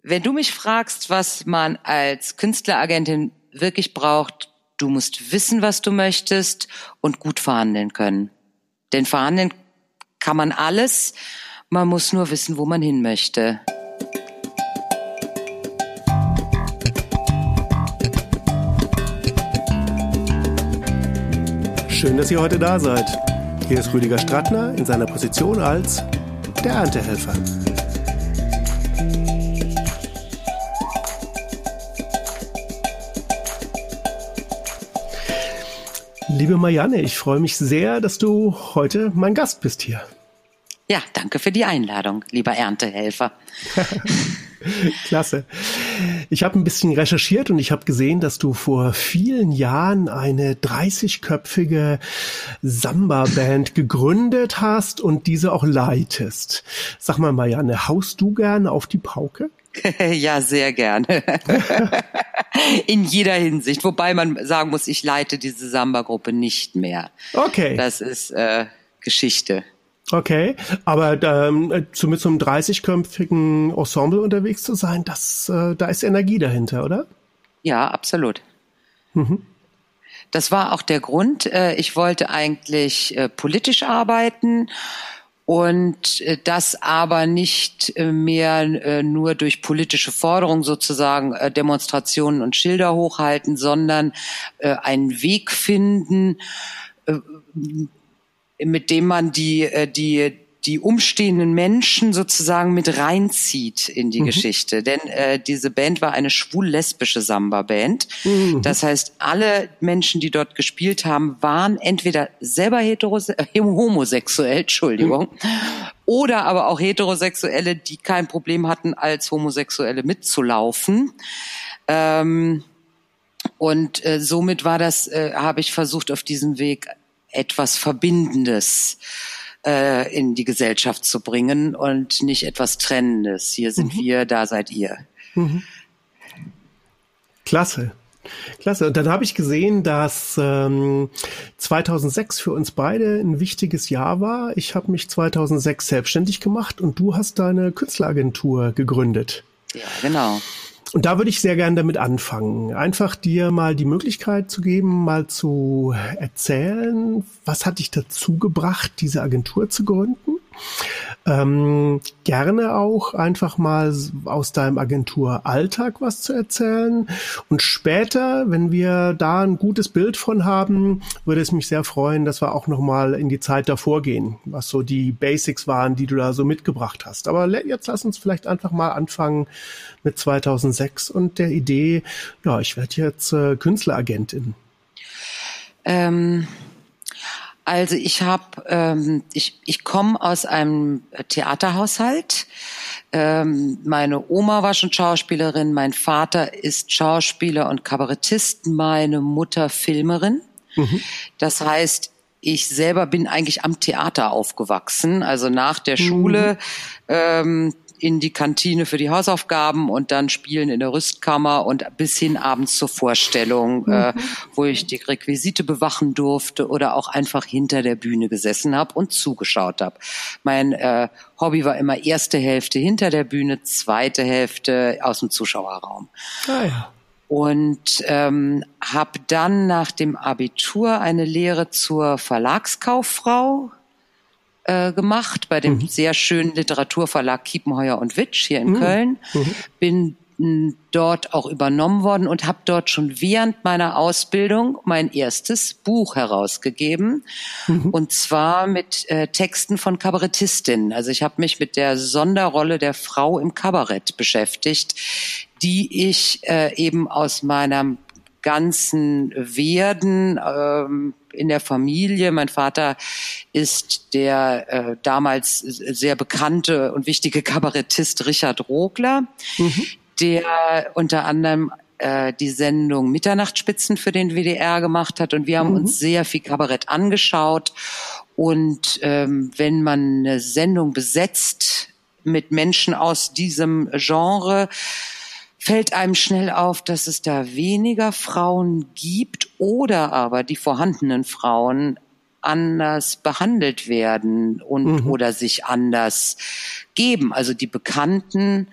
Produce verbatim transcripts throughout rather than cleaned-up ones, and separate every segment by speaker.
Speaker 1: Wenn du mich fragst, was man als Künstleragentin wirklich braucht, du musst wissen, was du möchtest und gut verhandeln können. Denn verhandeln kann man alles, man muss nur wissen, wo man hin möchte.
Speaker 2: Schön, dass ihr heute da seid. Hier ist Rüdiger Strattner in seiner Position als der Erntehelfer. Liebe Marianne, ich freue mich sehr, dass du heute mein Gast bist hier.
Speaker 1: Ja, danke für die Einladung, lieber Erntehelfer.
Speaker 2: Klasse. Ich habe ein bisschen recherchiert und ich habe gesehen, dass du vor vielen Jahren eine dreißigköpfige Samba-Band gegründet hast und diese auch leitest. Sag mal, Marianne, haust du gerne auf die Pauke?
Speaker 1: Ja, sehr gerne. In jeder Hinsicht. Wobei man sagen muss, ich leite diese Samba-Gruppe nicht mehr.
Speaker 2: Okay.
Speaker 1: Das ist äh, Geschichte.
Speaker 2: Okay, aber ähm, zu mit so einem dreißigköpfigen Ensemble unterwegs zu sein, das, äh, da ist Energie dahinter, oder?
Speaker 1: Ja, absolut.
Speaker 2: Mhm.
Speaker 1: Das war auch der Grund. Äh, ich wollte eigentlich äh, politisch arbeiten und äh, das aber nicht äh, mehr äh, nur durch politische Forderungen sozusagen äh, Demonstrationen und Schilder hochhalten, sondern äh, einen Weg finden, äh, mit dem man die die die umstehenden Menschen sozusagen mit reinzieht in die mhm. Geschichte. Denn äh, diese Band war eine schwul-lesbische Samba-Band. Mhm. Das heißt, alle Menschen, die dort gespielt haben, waren entweder selber heterose- äh, homosexuell, Entschuldigung, mhm. oder aber auch Heterosexuelle, die kein Problem hatten, als Homosexuelle mitzulaufen. Ähm, und äh, somit war das, äh, habe ich versucht, auf diesem Weg etwas Verbindendes äh, in die Gesellschaft zu bringen und nicht etwas Trennendes. Hier sind mhm. wir, da seid ihr.
Speaker 2: Mhm. Klasse. Klasse. Und dann habe ich gesehen, dass ähm, zweitausendsechs für uns beide ein wichtiges Jahr war. Ich habe mich zweitausendsechs selbstständig gemacht und du hast deine Künstleragentur gegründet.
Speaker 1: Ja, genau.
Speaker 2: Und da würde ich sehr gerne damit anfangen. Einfach dir mal die Möglichkeit zu geben, mal zu erzählen, was hat dich dazu gebracht, diese Agentur zu gründen? Ähm, gerne auch einfach mal aus deinem Agenturalltag was zu erzählen. Und später, wenn wir da ein gutes Bild von haben, würde es mich sehr freuen, dass wir auch nochmal in die Zeit davor gehen, was so die Basics waren, die du da so mitgebracht hast. Aber jetzt lass uns vielleicht einfach mal anfangen mit zweitausendsechs und der Idee, ja, ich werde jetzt äh, Künstleragentin.
Speaker 1: Ähm... Also ich habe, ähm, ich ich komme aus einem Theaterhaushalt. Ähm, meine Oma war schon Schauspielerin, mein Vater ist Schauspieler und Kabarettist, meine Mutter Filmerin. Mhm. Das heißt, ich selber bin eigentlich am Theater aufgewachsen, also nach der mhm. Schule ähm, in die Kantine für die Hausaufgaben und dann spielen in der Rüstkammer und bis hin abends zur Vorstellung, mhm. äh, wo ich die Requisite bewachen durfte oder auch einfach hinter der Bühne gesessen habe und zugeschaut habe. Mein äh, Hobby war immer erste Hälfte hinter der Bühne, zweite Hälfte aus dem Zuschauerraum.
Speaker 2: Ah, ja.
Speaker 1: Und ähm, habe dann nach dem Abitur eine Lehre zur Verlagskauffrau Äh, gemacht bei dem mhm. sehr schönen Literaturverlag Kiepenheuer und Witsch hier in mhm. Köln. Mhm. Bin m, dort auch übernommen worden und habe dort schon während meiner Ausbildung mein erstes Buch herausgegeben. Mhm. Und zwar mit äh, Texten von Kabarettistinnen. Also ich habe mich mit der Sonderrolle der Frau im Kabarett beschäftigt, die ich äh, eben aus meinem ganzen Werden ähm, in der Familie. Mein Vater ist der äh, damals sehr bekannte und wichtige Kabarettist Richard Rogler, mhm. der unter anderem äh, die Sendung Mitternachtsspitzen für den W D R gemacht hat. Und wir haben mhm. uns sehr viel Kabarett angeschaut. Und ähm, wenn man eine Sendung besetzt mit Menschen aus diesem Genre, fällt einem schnell auf, dass es da weniger Frauen gibt oder aber die vorhandenen Frauen anders behandelt werden und mhm. oder sich anders geben. Also die bekannten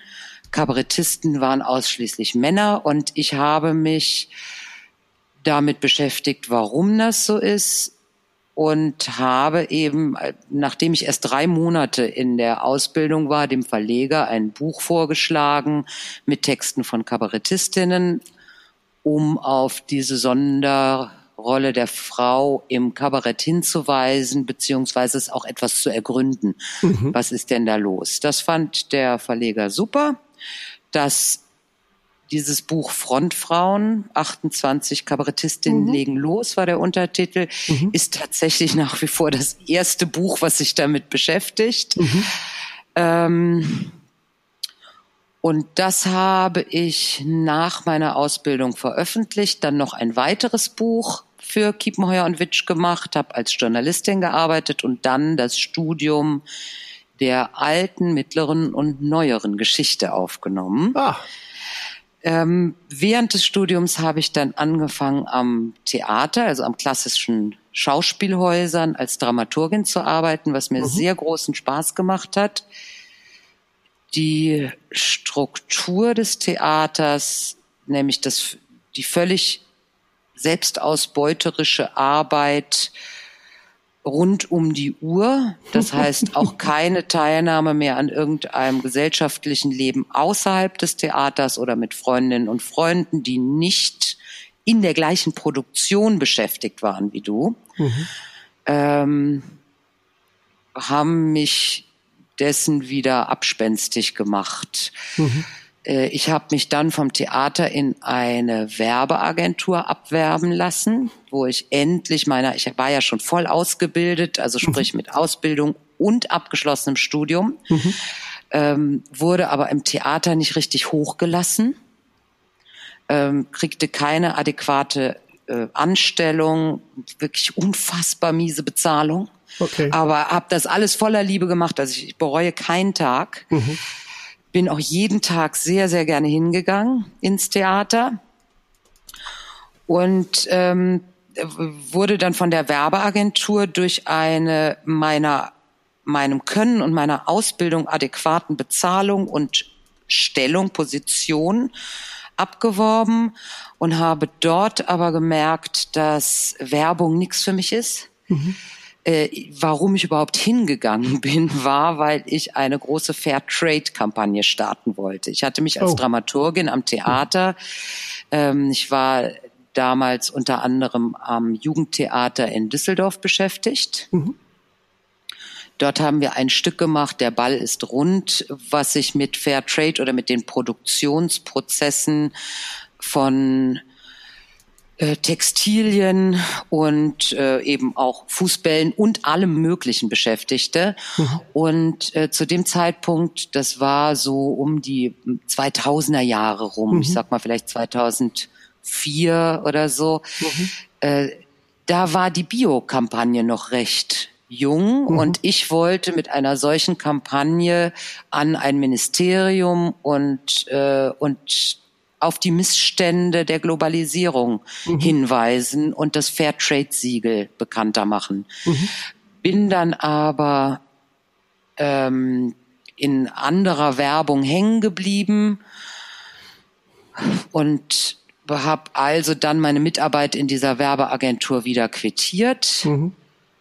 Speaker 1: Kabarettisten waren ausschließlich Männer und ich habe mich damit beschäftigt, warum das so ist und habe eben, nachdem ich erst drei Monate in der Ausbildung war, dem Verleger ein Buch vorgeschlagen mit Texten von Kabarettistinnen, um auf diese Sonderrolle der Frau im Kabarett hinzuweisen, beziehungsweise es auch etwas zu ergründen. Mhm. Was ist denn da los? Das fand der Verleger super. Das Dieses Buch Frontfrauen, achtundzwanzig Kabarettistinnen mhm. legen los, war der Untertitel, mhm. ist tatsächlich nach wie vor das erste Buch, was sich damit beschäftigt. Mhm. Ähm, und das habe ich nach meiner Ausbildung veröffentlicht, dann noch ein weiteres Buch für Kiepenheuer und Witsch gemacht, habe als Journalistin gearbeitet und dann das Studium der alten, mittleren und neueren Geschichte aufgenommen. Ah. Ähm, während des Studiums habe ich dann angefangen am Theater, also am klassischen Schauspielhäusern als Dramaturgin zu arbeiten, was mir mhm. sehr großen Spaß gemacht hat. Die Struktur des Theaters, nämlich das, die völlig selbstausbeuterische Arbeit rund um die Uhr, das heißt auch keine Teilnahme mehr an irgendeinem gesellschaftlichen Leben außerhalb des Theaters oder mit Freundinnen und Freunden, die nicht in der gleichen Produktion beschäftigt waren wie du, mhm. ähm, haben mich dessen wieder abspenstig gemacht. Mhm. Ich habe mich dann vom Theater in eine Werbeagentur abwerben lassen, wo ich endlich meiner, ich war ja schon voll ausgebildet, also sprich mit Ausbildung und abgeschlossenem Studium, mhm. ähm, wurde aber im Theater nicht richtig hochgelassen, ähm, kriegte keine adäquate äh, Anstellung, wirklich unfassbar miese Bezahlung, okay. aber habe das alles voller Liebe gemacht, also ich, ich bereue keinen Tag. Mhm. Bin auch jeden Tag sehr, sehr gerne hingegangen ins Theater und ähm, wurde dann von der Werbeagentur durch eine meiner meinem Können und meiner Ausbildung adäquaten Bezahlung und Stellung, Position abgeworben und habe dort aber gemerkt, dass Werbung nichts für mich ist. Mhm. Äh, warum ich überhaupt hingegangen bin, war, weil ich eine große Fair-Trade-Kampagne starten wollte. Ich hatte mich als oh. Dramaturgin am Theater, ähm, ich war damals unter anderem am Jugendtheater in Düsseldorf beschäftigt. Mhm. Dort haben wir ein Stück gemacht, Der Ball ist rund, was sich mit Fair-Trade oder mit den Produktionsprozessen von Textilien und äh, eben auch Fußbällen und allem Möglichen beschäftigte. Mhm. Und äh, zu dem Zeitpunkt, das war so um die zweitausender Jahre rum, mhm. ich sag mal vielleicht zweitausendvier oder so, mhm. äh, da war die Bio-Kampagne noch recht jung mhm. und ich wollte mit einer solchen Kampagne an ein Ministerium und äh, und auf die Missstände der Globalisierung mhm. hinweisen und das Fairtrade-Siegel bekannter machen. Mhm. Bin dann aber ähm, in anderer Werbung hängen geblieben und habe also dann meine Mitarbeit in dieser Werbeagentur wieder quittiert. Mhm.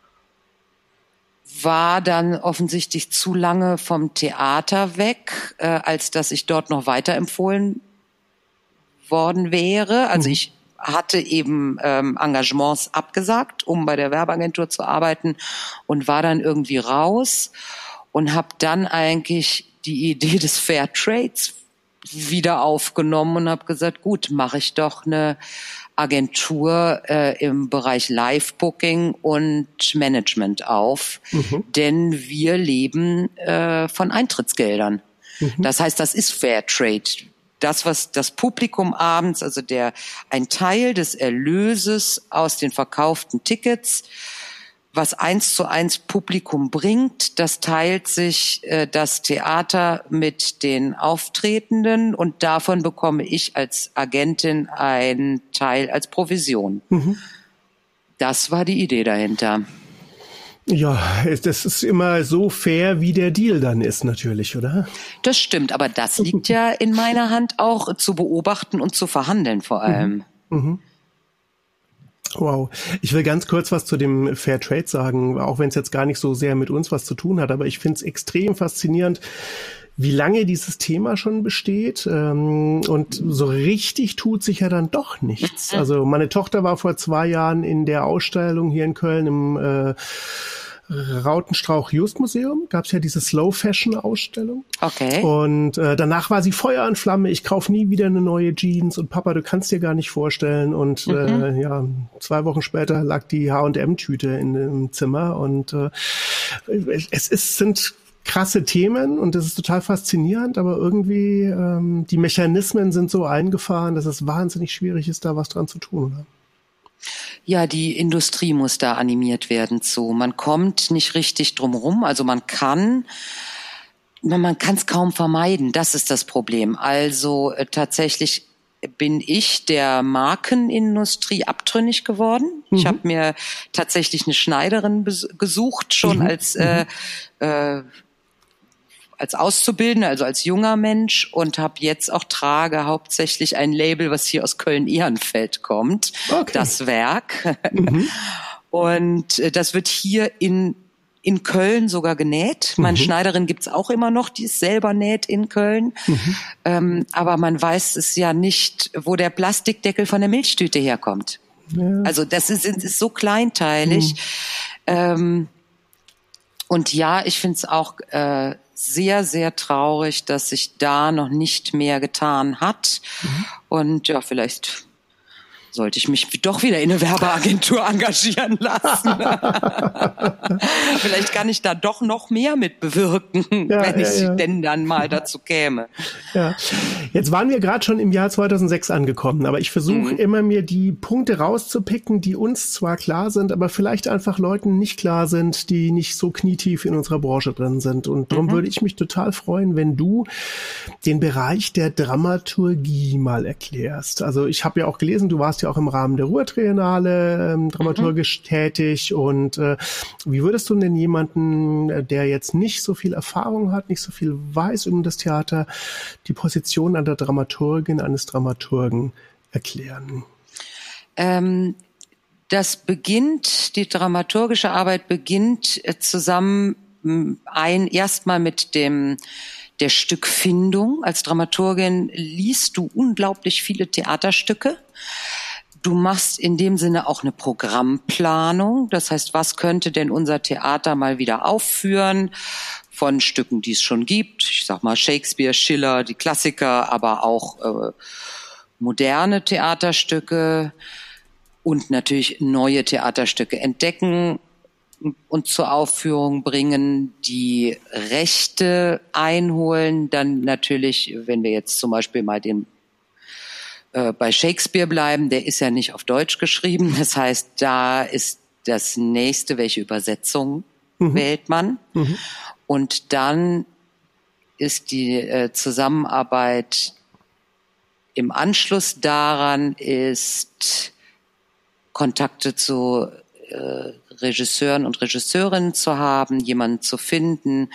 Speaker 1: War dann offensichtlich zu lange vom Theater weg, äh, als dass ich dort noch weiterempfohlen worden wäre. Also mhm. ich hatte eben ähm, Engagements abgesagt, um bei der Werbeagentur zu arbeiten und war dann irgendwie raus und habe dann eigentlich die Idee des Fair Trades wieder aufgenommen und habe gesagt, gut, mache ich doch eine Agentur äh, im Bereich Live-Booking und Management auf, mhm. denn wir leben äh, von Eintrittsgeldern. Mhm. Das heißt, das ist Fair Trade. Das, was das Publikum abends, also der ein Teil des Erlöses aus den verkauften Tickets, was eins zu eins Publikum bringt, das teilt sich äh, das Theater mit den Auftretenden und davon bekomme ich als Agentin einen Teil als Provision. Mhm. Das war die Idee dahinter.
Speaker 2: Ja, das ist immer so fair, wie der Deal dann ist natürlich, oder?
Speaker 1: Das stimmt, aber das liegt ja in meiner Hand auch zu beobachten und zu verhandeln vor allem.
Speaker 2: Mhm. Mhm. Wow. Ich will ganz kurz was zu dem Fair Trade sagen, auch wenn es jetzt gar nicht so sehr mit uns was zu tun hat, aber ich finde es extrem faszinierend, wie lange dieses Thema schon besteht. Und so richtig tut sich ja dann doch nichts. Also meine Tochter war vor zwei Jahren in der Ausstellung hier in Köln im äh, Rautenstrauch-Just-Museum, gab es ja diese Slow-Fashion-Ausstellung.
Speaker 1: Okay.
Speaker 2: Und äh, danach war sie Feuer und Flamme, ich kaufe nie wieder eine neue Jeans und Papa, du kannst dir gar nicht vorstellen. Und mhm. äh, ja, zwei Wochen später lag die H und M-Tüte in dem Zimmer. Und äh, es ist, sind krasse Themen und das ist total faszinierend, aber irgendwie ähm, die Mechanismen sind so eingefahren, dass es wahnsinnig schwierig ist, da was dran zu tun, oder?
Speaker 1: Ja, die Industrie muss da animiert werden zu. Man kommt nicht richtig drum rum. Also man kann, man kann es kaum vermeiden. Das ist das Problem. Also äh, tatsächlich bin ich der Markenindustrie abtrünnig geworden. Mhm. Ich habe mir tatsächlich eine Schneiderin bes- gesucht, schon mhm. als äh, äh, als Auszubildender, also als junger Mensch, und habe jetzt auch trage hauptsächlich ein Label, was hier aus Köln-Ehrenfeld kommt, okay. Das Werk. Mhm. Und äh, das wird hier in in Köln sogar genäht. Mhm. Meine Schneiderin gibt's auch immer noch, die es selber näht in Köln. Mhm. Ähm, aber man weiß es ja nicht, wo der Plastikdeckel von der Milchtüte herkommt. Ja. Also das ist, ist so kleinteilig. Mhm. Ähm, und ja, ich finde es auch äh, sehr, sehr traurig, dass sich da noch nicht mehr getan hat. Mhm. Und ja, vielleicht sollte ich mich doch wieder in eine Werbeagentur engagieren lassen. Vielleicht kann ich da doch noch mehr mit bewirken, ja, wenn ja, ich ja. denn dann mal dazu käme.
Speaker 2: Ja. Jetzt waren wir gerade schon im Jahr zweitausendsechs angekommen, aber ich versuche mhm. immer, mir die Punkte rauszupicken, die uns zwar klar sind, aber vielleicht einfach Leuten nicht klar sind, die nicht so knietief in unserer Branche drin sind. Und darum mhm. würde ich mich total freuen, wenn du den Bereich der Dramaturgie mal erklärst. Also ich habe ja auch gelesen, du warst ja auch im Rahmen der Ruhr-Triennale ähm, dramaturgisch mhm. tätig. Und äh, wie würdest du denn jemanden, der jetzt nicht so viel Erfahrung hat, nicht so viel weiß über das Theater, die Position an der Dramaturgin, eines Dramaturgen erklären?
Speaker 1: Ähm, das beginnt, die dramaturgische Arbeit beginnt äh, zusammen ein erstmal mit dem der Stückfindung. Als Dramaturgin liest du unglaublich viele Theaterstücke. Du machst in dem Sinne auch eine Programmplanung. Das heißt, was könnte denn unser Theater mal wieder aufführen von Stücken, die es schon gibt? Ich sag mal Shakespeare, Schiller, die Klassiker, aber auch äh, moderne Theaterstücke und natürlich neue Theaterstücke entdecken und zur Aufführung bringen, die Rechte einholen. Dann natürlich, wenn wir jetzt zum Beispiel mal den bei Shakespeare bleiben, der ist ja nicht auf Deutsch geschrieben. Das heißt, da ist das nächste, welche Übersetzung mhm. wählt man. Mhm. Und dann ist die äh, Zusammenarbeit im Anschluss daran ist, Kontakte zu äh, Regisseuren und Regisseurinnen zu haben, jemanden zu finden,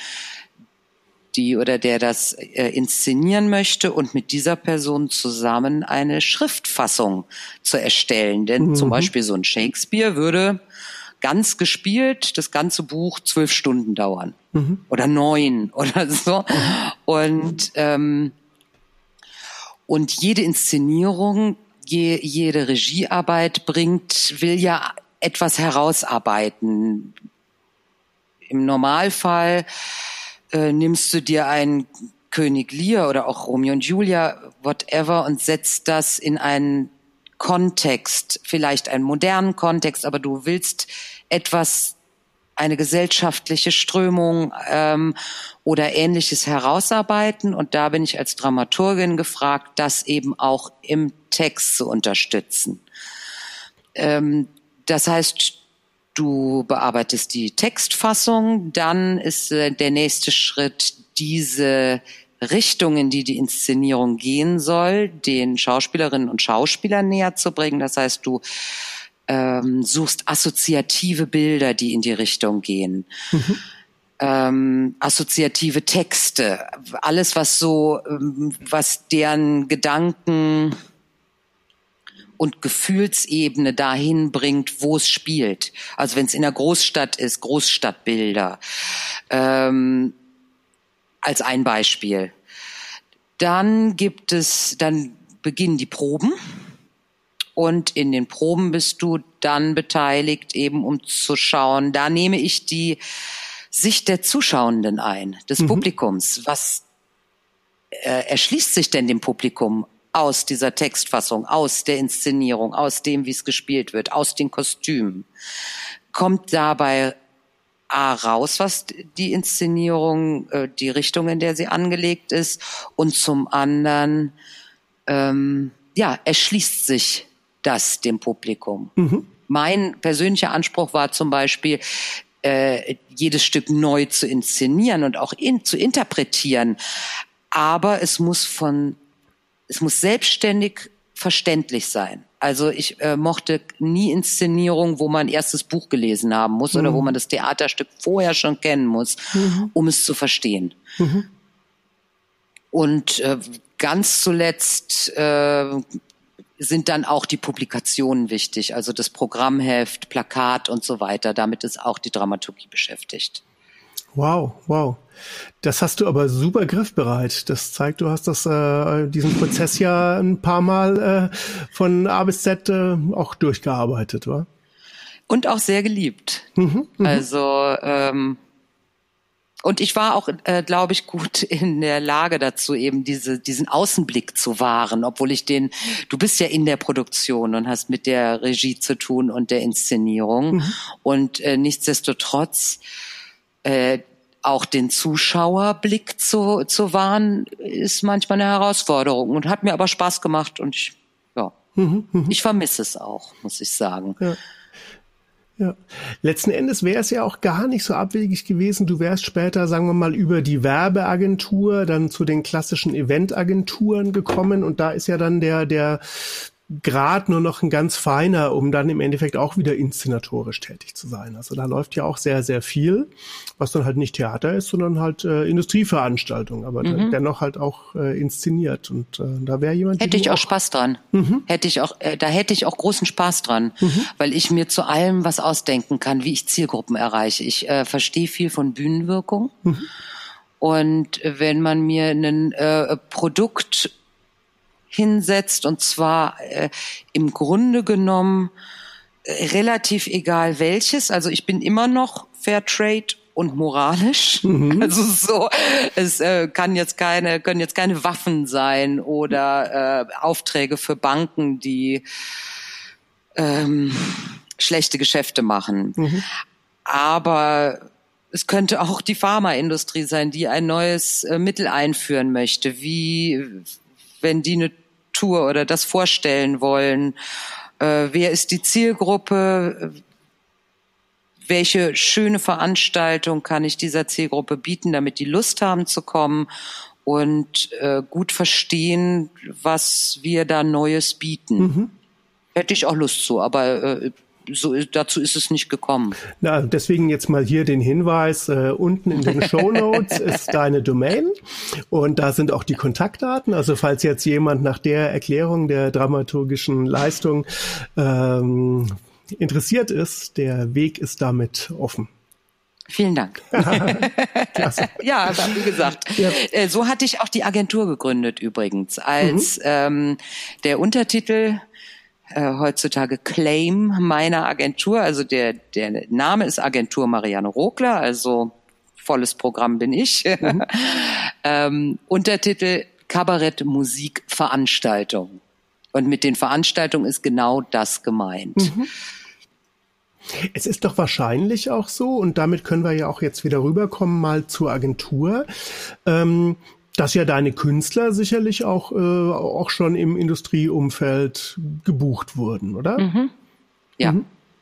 Speaker 1: die oder der das äh, inszenieren möchte und mit dieser Person zusammen eine Schriftfassung zu erstellen. Denn mhm. zum Beispiel so ein Shakespeare würde ganz gespielt das ganze Buch zwölf Stunden dauern mhm. oder neun oder so. Mhm. Und ähm, und jede Inszenierung, je, jede Regiearbeit bringt, will ja etwas herausarbeiten. Im Normalfall Äh, nimmst du dir einen König Lear oder auch Romeo und Julia, whatever, und setzt das in einen Kontext, vielleicht einen modernen Kontext, aber du willst etwas, eine gesellschaftliche Strömung ähm, oder Ähnliches herausarbeiten. Und da bin ich als Dramaturgin gefragt, das eben auch im Text zu unterstützen. Ähm, das heißt, du bearbeitest die Textfassung, dann ist äh, der nächste Schritt, diese Richtung, in die die Inszenierung gehen soll, den Schauspielerinnen und Schauspielern näher zu bringen. Das heißt, du ähm, suchst assoziative Bilder, die in die Richtung gehen. Mhm. Ähm, assoziative Texte, alles was so, ähm, was deren Gedanken und Gefühlsebene dahin bringt, wo es spielt. Also wenn es in der Großstadt ist, Großstadtbilder. Ähm, als ein Beispiel. Dann gibt es, dann beginnen die Proben. Und in den Proben bist du dann beteiligt, eben um zu schauen, da nehme ich die Sicht der Zuschauenden ein, des mhm. Publikums. Was äh, erschließt sich denn dem Publikum aus dieser Textfassung, aus der Inszenierung, aus dem, wie es gespielt wird, aus den Kostümen? Kommt dabei A raus, was die Inszenierung, äh, die Richtung, in der sie angelegt ist, und zum anderen, ähm, ja, erschließt sich das dem Publikum. Mhm. Mein persönlicher Anspruch war zum Beispiel, Äh, jedes Stück neu zu inszenieren und auch in, zu interpretieren. Aber es muss von, es muss selbstständig verständlich sein. Also ich äh, mochte nie Inszenierungen, wo man erst das Buch gelesen haben muss mhm. oder wo man das Theaterstück vorher schon kennen muss, mhm. um es zu verstehen. Mhm. Und äh, ganz zuletzt äh, sind dann auch die Publikationen wichtig, also das Programmheft, Plakat und so weiter. Damit ist auch die Dramaturgie beschäftigt.
Speaker 2: Wow, wow. Das hast du aber super griffbereit. Das zeigt, du hast das äh, diesen Prozess ja ein paar Mal äh, von A bis Z äh, auch durchgearbeitet, wa?
Speaker 1: Und auch sehr geliebt. Mhm, mh. Also ähm, und ich war auch, äh, glaube ich, gut in der Lage dazu, eben diese diesen Außenblick zu wahren, obwohl ich den, du bist ja in der Produktion und hast mit der Regie zu tun und der Inszenierung. Mhm. Und äh, nichtsdestotrotz äh, auch den Zuschauerblick zu, zu wahren, ist manchmal eine Herausforderung und hat mir aber Spaß gemacht und ich, ja, mhm, mh. ich vermisse es auch, muss ich sagen.
Speaker 2: Ja. Ja, letzten Endes wäre es ja auch gar nicht so abwegig gewesen. Du wärst später, sagen wir mal, über die Werbeagentur dann zu den klassischen Eventagenturen gekommen und da ist ja dann der der Grad nur noch ein ganz feiner, um dann im Endeffekt auch wieder inszenatorisch tätig zu sein. Also da läuft ja auch sehr, sehr viel, was dann halt nicht Theater ist, sondern halt äh, Industrieveranstaltung, aber mhm. dennoch halt auch äh, inszeniert. Und äh, da wäre jemand...
Speaker 1: Hätte ich auch Spaß dran. Mhm. Hätte ich auch, äh, da hätte ich auch großen Spaß dran, mhm. weil ich mir zu allem was ausdenken kann, wie ich Zielgruppen erreiche. Ich äh, verstehe viel von Bühnenwirkung. Mhm. Und wenn man mir ein äh, Produkt hinsetzt, und zwar äh, im Grunde genommen äh, relativ egal welches. Also ich bin immer noch Fairtrade und moralisch. Mhm. Also so, es äh, kann jetzt keine, können jetzt keine Waffen sein oder äh, Aufträge für Banken, die ähm, schlechte Geschäfte machen. Mhm. Aber es könnte auch die Pharmaindustrie sein, die ein neues äh, Mittel einführen möchte, wie wenn die eine Tour oder das vorstellen wollen. Äh, wer ist die Zielgruppe? Welche schöne Veranstaltung kann ich dieser Zielgruppe bieten, damit die Lust haben zu kommen und äh, gut verstehen, was wir da Neues bieten? Mhm. Hätte ich auch Lust zu, aber äh, so, dazu ist es nicht gekommen.
Speaker 2: Na, deswegen jetzt mal hier den Hinweis, äh, unten in den Shownotes ist deine Domain und da sind auch die Kontaktdaten. Also falls jetzt jemand nach der Erklärung der dramaturgischen Leistung ähm, interessiert ist, der Weg ist damit offen.
Speaker 1: Vielen Dank. Klasse. Ja, wie gesagt. Ja. So hatte ich auch die Agentur gegründet übrigens, als mhm. ähm, der Untertitel Äh, heutzutage Claim meiner Agentur, also der der Name ist Agentur Marianne Rogler, also volles Programm bin ich. Mhm. ähm, Untertitel Kabarett Musik Veranstaltung. Und mit den Veranstaltungen ist genau das gemeint. Mhm.
Speaker 2: Es ist doch wahrscheinlich auch so, und damit können wir ja auch jetzt wieder rüberkommen mal zur Agentur, ähm, dass ja deine Künstler sicherlich auch, äh, auch schon im Industrieumfeld gebucht wurden, oder?
Speaker 1: Mhm. Ja. Mhm.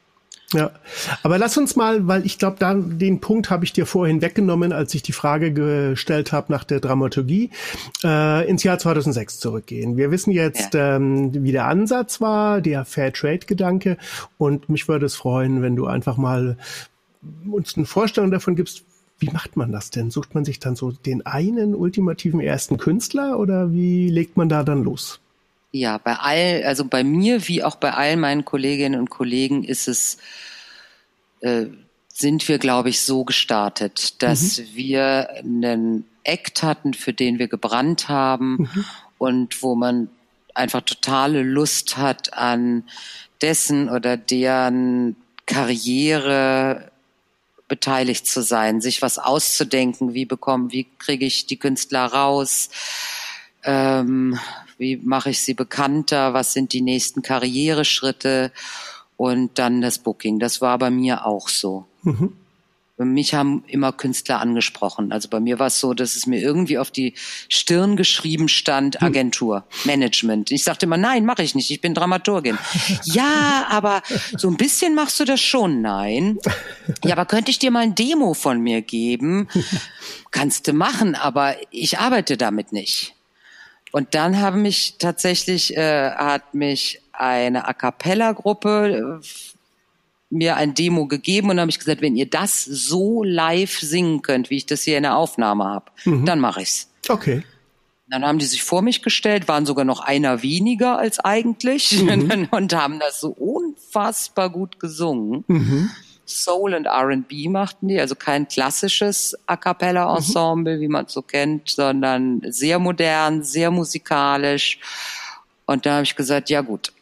Speaker 2: Ja, aber lass uns mal, weil ich glaube, da den Punkt habe ich dir vorhin weggenommen, als ich die Frage gestellt habe nach der Dramaturgie, äh, ins Jahr zweitausendsechs zurückgehen. Wir wissen jetzt, ja. ähm, wie der Ansatz war, der Fair-Trade-Gedanke, und mich würde es freuen, wenn du einfach mal uns eine Vorstellung davon gibst, wie macht man das denn? Sucht man sich dann so den einen ultimativen ersten Künstler oder wie legt man da dann los?
Speaker 1: Ja, bei all, also bei mir wie auch bei all meinen Kolleginnen und Kollegen ist es, äh, sind wir, glaube ich, so gestartet, dass mhm. wir einen Act hatten, für den wir gebrannt haben mhm. und wo man einfach totale Lust hat, an dessen oder deren Karriere beteiligt zu sein, sich was auszudenken, wie bekommen, wie kriege ich die Künstler raus, ähm, wie mache ich sie bekannter, was sind die nächsten Karriereschritte und dann das Booking. Das war bei mir auch so. Mhm. Mich haben immer Künstler angesprochen. Also bei mir war es so, dass es mir irgendwie auf die Stirn geschrieben stand, Agentur, Management. Ich sagte immer, nein, mache ich nicht, ich bin Dramaturgin. Ja, aber so ein bisschen machst du das schon, nein. Ja, aber könnte ich dir mal ein Demo von mir geben? Kannst du machen, aber ich arbeite damit nicht. Und dann haben mich tatsächlich, äh, hat mich eine A-Cappella-Gruppe äh, mir ein Demo gegeben und dann habe ich gesagt, wenn ihr das so live singen könnt, wie ich das hier in der Aufnahme habe, mhm. dann mache ich's.
Speaker 2: Okay.
Speaker 1: Dann haben die sich vor mich gestellt, waren sogar noch einer weniger als eigentlich mhm. und haben das so unfassbar gut gesungen. Mhm. Soul und R and B machten die, also kein klassisches A-Cappella-Ensemble, mhm. wie man es so kennt, sondern sehr modern, sehr musikalisch. Und da habe ich gesagt, ja gut.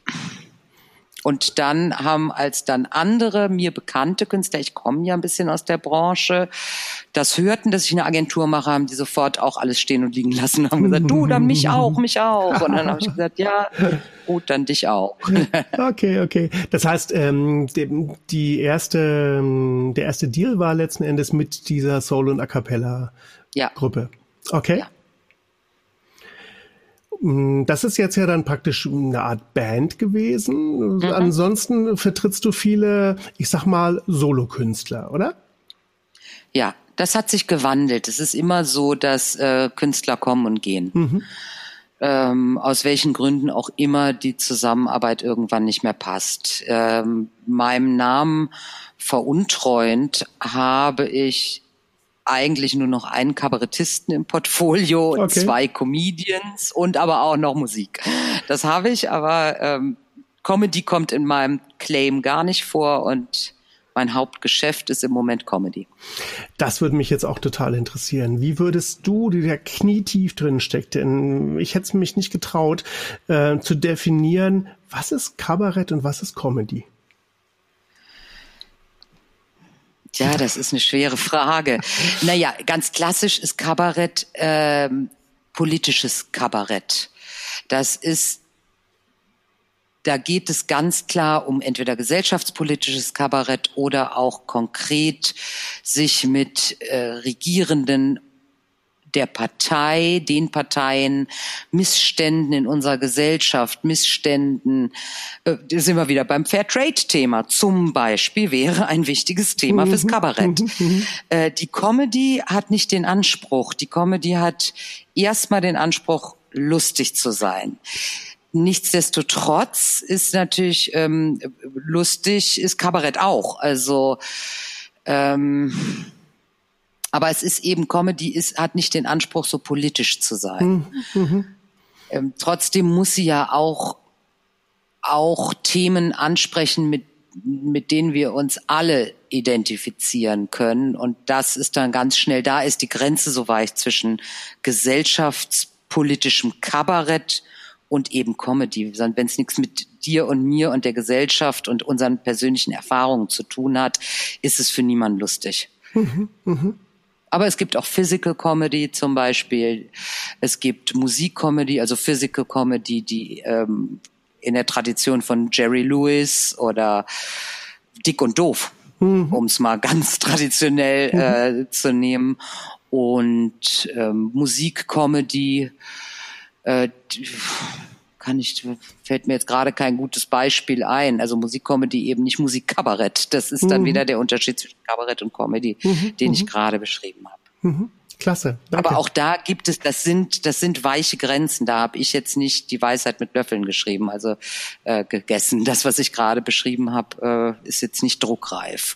Speaker 1: Und dann haben als dann andere, mir bekannte Künstler, ich komme ja ein bisschen aus der Branche, das hörten, dass ich eine Agentur mache, haben die sofort auch alles stehen und liegen lassen und haben gesagt, du, dann mich auch, mich auch. Und dann habe ich gesagt, ja, gut, dann dich auch.
Speaker 2: Okay, okay. Das heißt, ähm, die, die erste, der erste Deal war letzten Endes mit dieser Soul- und A-Cappella-Gruppe. Ja. Okay. Ja. Das ist jetzt ja dann praktisch eine Art Band gewesen. Mhm. Ansonsten vertrittst du viele, ich sag mal, Solokünstler, oder?
Speaker 1: Ja, das hat sich gewandelt. Es ist immer so, dass äh, Künstler kommen und gehen. Mhm. Ähm, aus welchen Gründen auch immer die Zusammenarbeit irgendwann nicht mehr passt. Ähm, meinem Namen veruntreuend habe ich eigentlich nur noch einen Kabarettisten im Portfolio und okay. zwei Comedians und aber auch noch Musik. Das habe ich, aber ähm, Comedy kommt in meinem Claim gar nicht vor und mein Hauptgeschäft ist im Moment Comedy.
Speaker 2: Das würde mich jetzt auch total interessieren. Wie würdest du, die da knietief drin steckt, denn ich hätte es mich nicht getraut, äh, zu definieren, was ist Kabarett und was ist Comedy?
Speaker 1: Ja, das ist eine schwere Frage. Naja, ganz klassisch ist Kabarett ähm, politisches Kabarett. Das ist, da geht es ganz klar um entweder gesellschaftspolitisches Kabarett oder auch konkret sich mit äh, Regierenden der Partei, den Parteien, Missständen in unserer Gesellschaft, Missständen, äh, da sind wir wieder beim Fairtrade-Thema, zum Beispiel wäre ein wichtiges Thema fürs Kabarett. äh, die Comedy hat nicht den Anspruch, die Comedy hat erstmal den Anspruch, lustig zu sein. Nichtsdestotrotz ist natürlich ähm, lustig, ist Kabarett auch, also ähm, aber es ist eben, Comedy ist, hat nicht den Anspruch, so politisch zu sein. Mhm. Ähm, trotzdem muss sie ja auch, auch Themen ansprechen, mit, mit denen wir uns alle identifizieren können. Und das ist dann ganz schnell, da ist die Grenze so weich zwischen gesellschaftspolitischem Kabarett und eben Comedy. Wenn es nichts mit dir und mir und der Gesellschaft und unseren persönlichen Erfahrungen zu tun hat, ist es für niemanden lustig. Mhm. Mhm. Aber es gibt auch Physical Comedy zum Beispiel. Es gibt Musik-Comedy, also Physical Comedy, die ähm, in der Tradition von Jerry Lewis oder Dick und Doof, mhm. um es mal ganz traditionell mhm. äh, zu nehmen. Und ähm, Musik-Comedy, äh, kann ich, fällt mir jetzt gerade kein gutes Beispiel ein. Also Musikcomedy eben nicht Musikkabarett. Das ist dann mhm. wieder der Unterschied zwischen Kabarett und Comedy, mhm. den mhm. ich gerade beschrieben habe.
Speaker 2: Mhm. Klasse. Danke.
Speaker 1: Aber auch da gibt es, das sind, das sind weiche Grenzen. Da habe ich jetzt nicht die Weisheit mit Löffeln geschrieben, also äh, gegessen. Das, was ich gerade beschrieben habe, äh, ist jetzt nicht druckreif.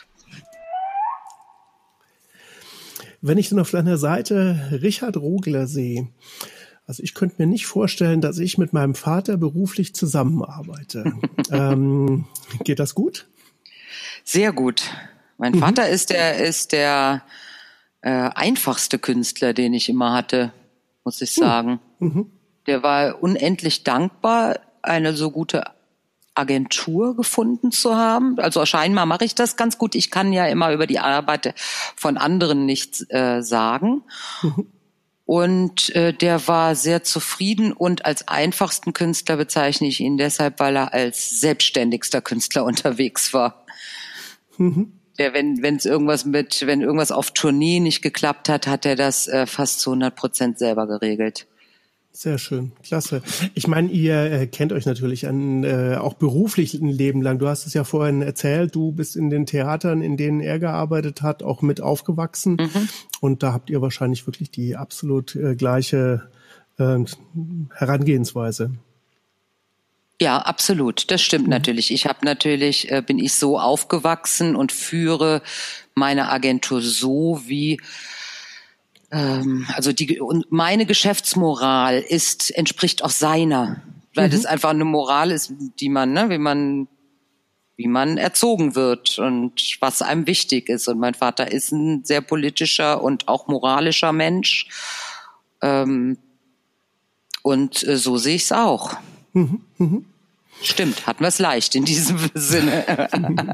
Speaker 2: Wenn ich dann auf deiner Seite Richard Rogler sehe, also ich könnte mir nicht vorstellen, dass ich mit meinem Vater beruflich zusammenarbeite. ähm, geht das gut?
Speaker 1: Sehr gut. Mein mhm. Vater ist der, ist der äh, einfachste Künstler, den ich immer hatte, muss ich sagen. Mhm. Der war unendlich dankbar, eine so gute Agentur gefunden zu haben. Also scheinbar mache ich das ganz gut. Ich kann ja immer über die Arbeit von anderen nichts äh, sagen. Mhm. Und äh, der war sehr zufrieden und als einfachsten Künstler bezeichne ich ihn deshalb, weil er als selbstständigster Künstler unterwegs war. Mhm. Der, wenn wenn es irgendwas mit, wenn irgendwas auf Tournee nicht geklappt hat, hat er das äh, fast zu hundert Prozent selber geregelt.
Speaker 2: Sehr schön, klasse. Ich meine, ihr äh, kennt euch natürlich an, äh, auch beruflich ein Leben lang. Du hast es ja vorhin erzählt, du bist in den Theatern, in denen er gearbeitet hat, auch mit aufgewachsen. Mhm. Und da habt ihr wahrscheinlich wirklich die absolut äh, gleiche äh, Herangehensweise.
Speaker 1: Ja, absolut. Das stimmt mhm. natürlich. Ich habe natürlich, äh, bin ich so aufgewachsen und führe meine Agentur so, wie also die und meine Geschäftsmoral ist entspricht auch seiner, weil mhm. das einfach eine Moral ist, die man, ne, wie man wie man erzogen wird und was einem wichtig ist. Und mein Vater ist ein sehr politischer und auch moralischer Mensch. Ähm, und äh, so sehe ich es auch. Mhm. Mhm. Stimmt, hatten wir es leicht in diesem Sinne.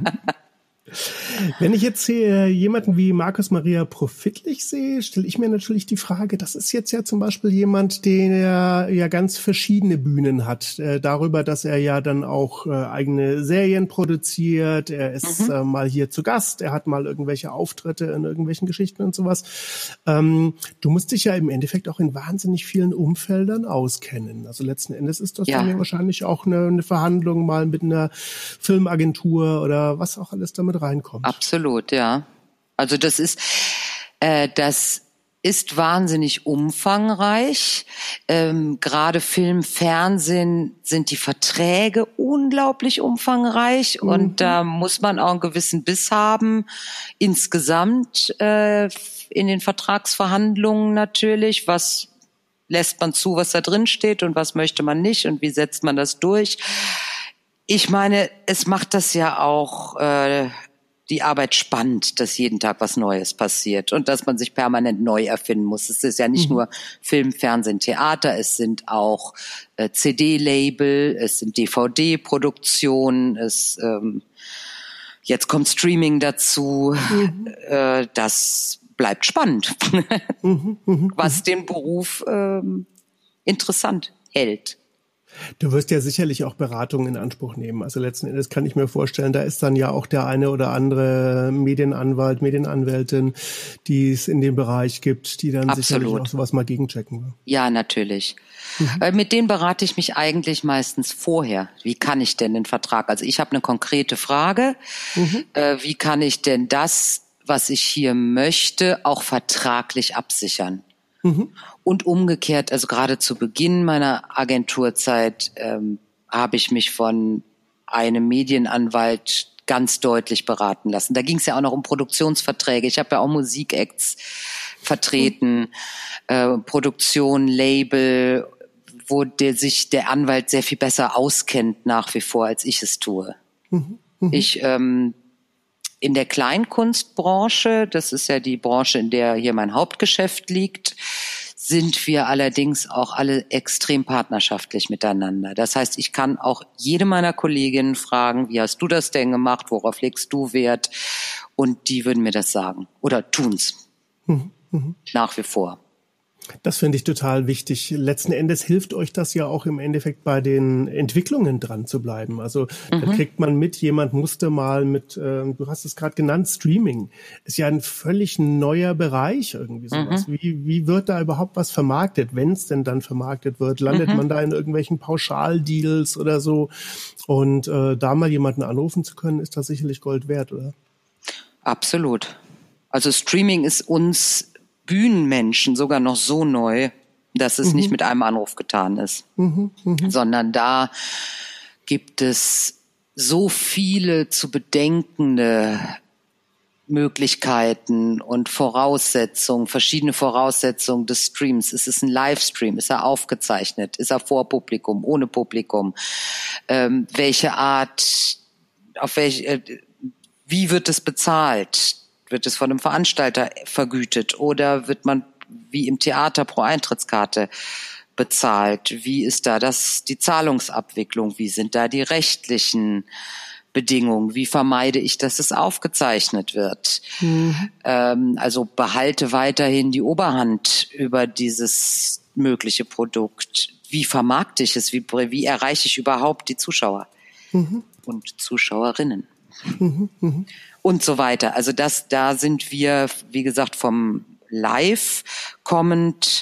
Speaker 2: Wenn ich jetzt hier jemanden wie Markus Maria Profitlich sehe, stelle ich mir natürlich die Frage, das ist jetzt ja zum Beispiel jemand, der ja ganz verschiedene Bühnen hat. Äh, darüber, dass er ja dann auch äh, eigene Serien produziert, er ist mhm. äh, mal hier zu Gast, er hat mal irgendwelche Auftritte in irgendwelchen Geschichten und sowas. Ähm, du musst dich ja im Endeffekt auch in wahnsinnig vielen Umfeldern auskennen. Also letzten Endes ist das ja. dann ja wahrscheinlich auch eine, eine Verhandlung mal mit einer Filmagentur oder was auch alles damit reinkommt.
Speaker 1: Absolut, ja. Also das ist, äh, das ist wahnsinnig umfangreich. Ähm, gerade Film, Fernsehen sind die Verträge unglaublich umfangreich mhm. und da muss man auch einen gewissen Biss haben. Insgesamt äh, in den Vertragsverhandlungen natürlich, was lässt man zu, was da drin steht und was möchte man nicht und wie setzt man das durch. Ich meine, es macht das ja auch äh, die Arbeit spannend, dass jeden Tag was Neues passiert und dass man sich permanent neu erfinden muss. Es ist ja nicht mhm. nur Film, Fernsehen, Theater, es sind auch äh, C D-Label, es sind D V D-Produktionen, es ähm, jetzt kommt Streaming dazu. Mhm. Äh, das bleibt spannend, mhm, mh, was mh. den Beruf ähm, interessant hält.
Speaker 2: Du wirst ja sicherlich auch Beratungen in Anspruch nehmen. Also letzten Endes kann ich mir vorstellen, da ist dann ja auch der eine oder andere Medienanwalt, Medienanwältin, die es in dem Bereich gibt, die dann Absolut. sicherlich auch sowas mal gegenchecken.
Speaker 1: Ja, natürlich. Mhm. Mit denen berate ich mich eigentlich meistens vorher. Wie kann ich denn den Vertrag? Also ich habe eine konkrete Frage. Mhm. Wie kann ich denn das, was ich hier möchte, auch vertraglich absichern? Mhm. Und umgekehrt, also gerade zu Beginn meiner Agenturzeit ähm, habe ich mich von einem Medienanwalt ganz deutlich beraten lassen. Da ging es ja auch noch um Produktionsverträge. Ich habe ja auch Musikacts vertreten, mhm. äh, Produktion, Label, wo der, sich der Anwalt sehr viel besser auskennt nach wie vor, als ich es tue. Mhm. Mhm. Ich ähm, in der Kleinkunstbranche, das ist ja die Branche, in der hier mein Hauptgeschäft liegt, sind wir allerdings auch alle extrem partnerschaftlich miteinander. Das heißt, ich kann auch jede meiner Kolleginnen fragen, wie hast du das denn gemacht, worauf legst du Wert? Und die würden mir das sagen oder tun's. Mhm. Mhm. Nach wie vor.
Speaker 2: Das finde ich total wichtig. Letzten Endes hilft euch das ja auch im Endeffekt bei den Entwicklungen dran zu bleiben. Also mhm. da kriegt man mit, jemand musste mal mit, äh, du hast es gerade genannt, Streaming. Ist ja ein völlig neuer Bereich irgendwie sowas. Mhm. Wie, wie wird da überhaupt was vermarktet, wenn es denn dann vermarktet wird? Landet mhm. man da in irgendwelchen Pauschaldeals oder so? Und äh, da mal jemanden anrufen zu können, ist das sicherlich Gold wert, oder?
Speaker 1: Absolut. Also Streaming ist uns Bühnenmenschen sogar noch so neu, dass es mhm. nicht mit einem Anruf getan ist, mhm, mh. sondern da gibt es so viele zu bedenkende Möglichkeiten und Voraussetzungen, verschiedene Voraussetzungen des Streams. Ist es ein Livestream? Ist er aufgezeichnet? Ist er vor Publikum? Ohne Publikum? Ähm, welche Art, auf welche, äh, wie wird es bezahlt? Wird es von einem Veranstalter vergütet oder wird man wie im Theater pro Eintrittskarte bezahlt? Wie ist da das, die Zahlungsabwicklung? Wie sind da die rechtlichen Bedingungen? Wie vermeide ich, dass es aufgezeichnet wird? Mhm. Ähm, also behalte weiterhin die Oberhand über dieses mögliche Produkt. Wie vermarkte ich es? Wie, wie erreiche ich überhaupt die Zuschauer mhm. und Zuschauerinnen? Mhm, mh. Und so weiter. Also das, da sind wir, wie gesagt, vom Live kommend,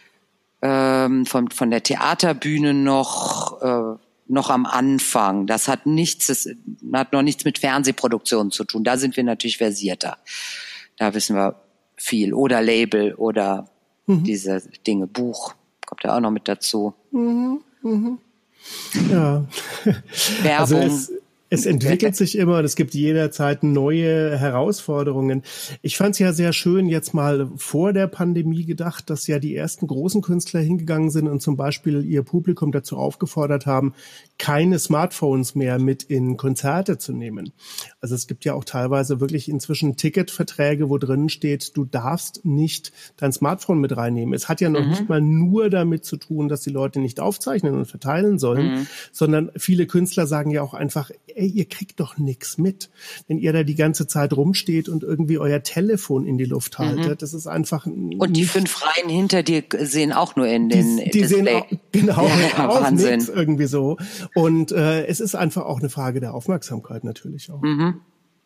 Speaker 1: ähm, von, von der Theaterbühne noch, äh, noch am Anfang. Das hat nichts, das hat noch nichts mit Fernsehproduktionen zu tun. Da sind wir natürlich versierter. Da wissen wir viel. Oder Label oder mhm. diese Dinge. Buch kommt ja auch noch mit dazu. Mhm, mh.
Speaker 2: Ja.
Speaker 1: Werbung.
Speaker 2: Also es Es entwickelt sich immer und es gibt jederzeit neue Herausforderungen. Ich fand es ja sehr schön, jetzt mal vor der Pandemie gedacht, dass ja die ersten großen Künstler hingegangen sind und zum Beispiel ihr Publikum dazu aufgefordert haben, keine Smartphones mehr mit in Konzerte zu nehmen. Also es gibt ja auch teilweise wirklich inzwischen Ticketverträge, wo drin steht, du darfst nicht dein Smartphone mit reinnehmen. Es hat ja noch mhm. nicht mal nur damit zu tun, dass die Leute nicht aufzeichnen und verteilen sollen, mhm. sondern viele Künstler sagen ja auch einfach, ey, ihr kriegt doch nichts mit, wenn ihr da die ganze Zeit rumsteht und irgendwie euer Telefon in die Luft haltet. Mhm. Das ist einfach...
Speaker 1: Und die fünf Reihen hinter dir sehen auch nur in den
Speaker 2: die, die
Speaker 1: Display.
Speaker 2: Sehen auch, genau,
Speaker 1: ja,
Speaker 2: auch
Speaker 1: Wahnsinn.
Speaker 2: Nix irgendwie so. Und äh, es ist einfach auch eine Frage der Aufmerksamkeit natürlich auch.
Speaker 1: Mhm.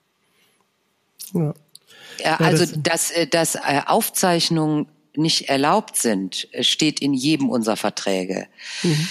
Speaker 2: Ja.
Speaker 1: Ja, also, ja, das, dass, dass äh, Aufzeichnungen nicht erlaubt sind, steht in jedem unserer Verträge. Mhm.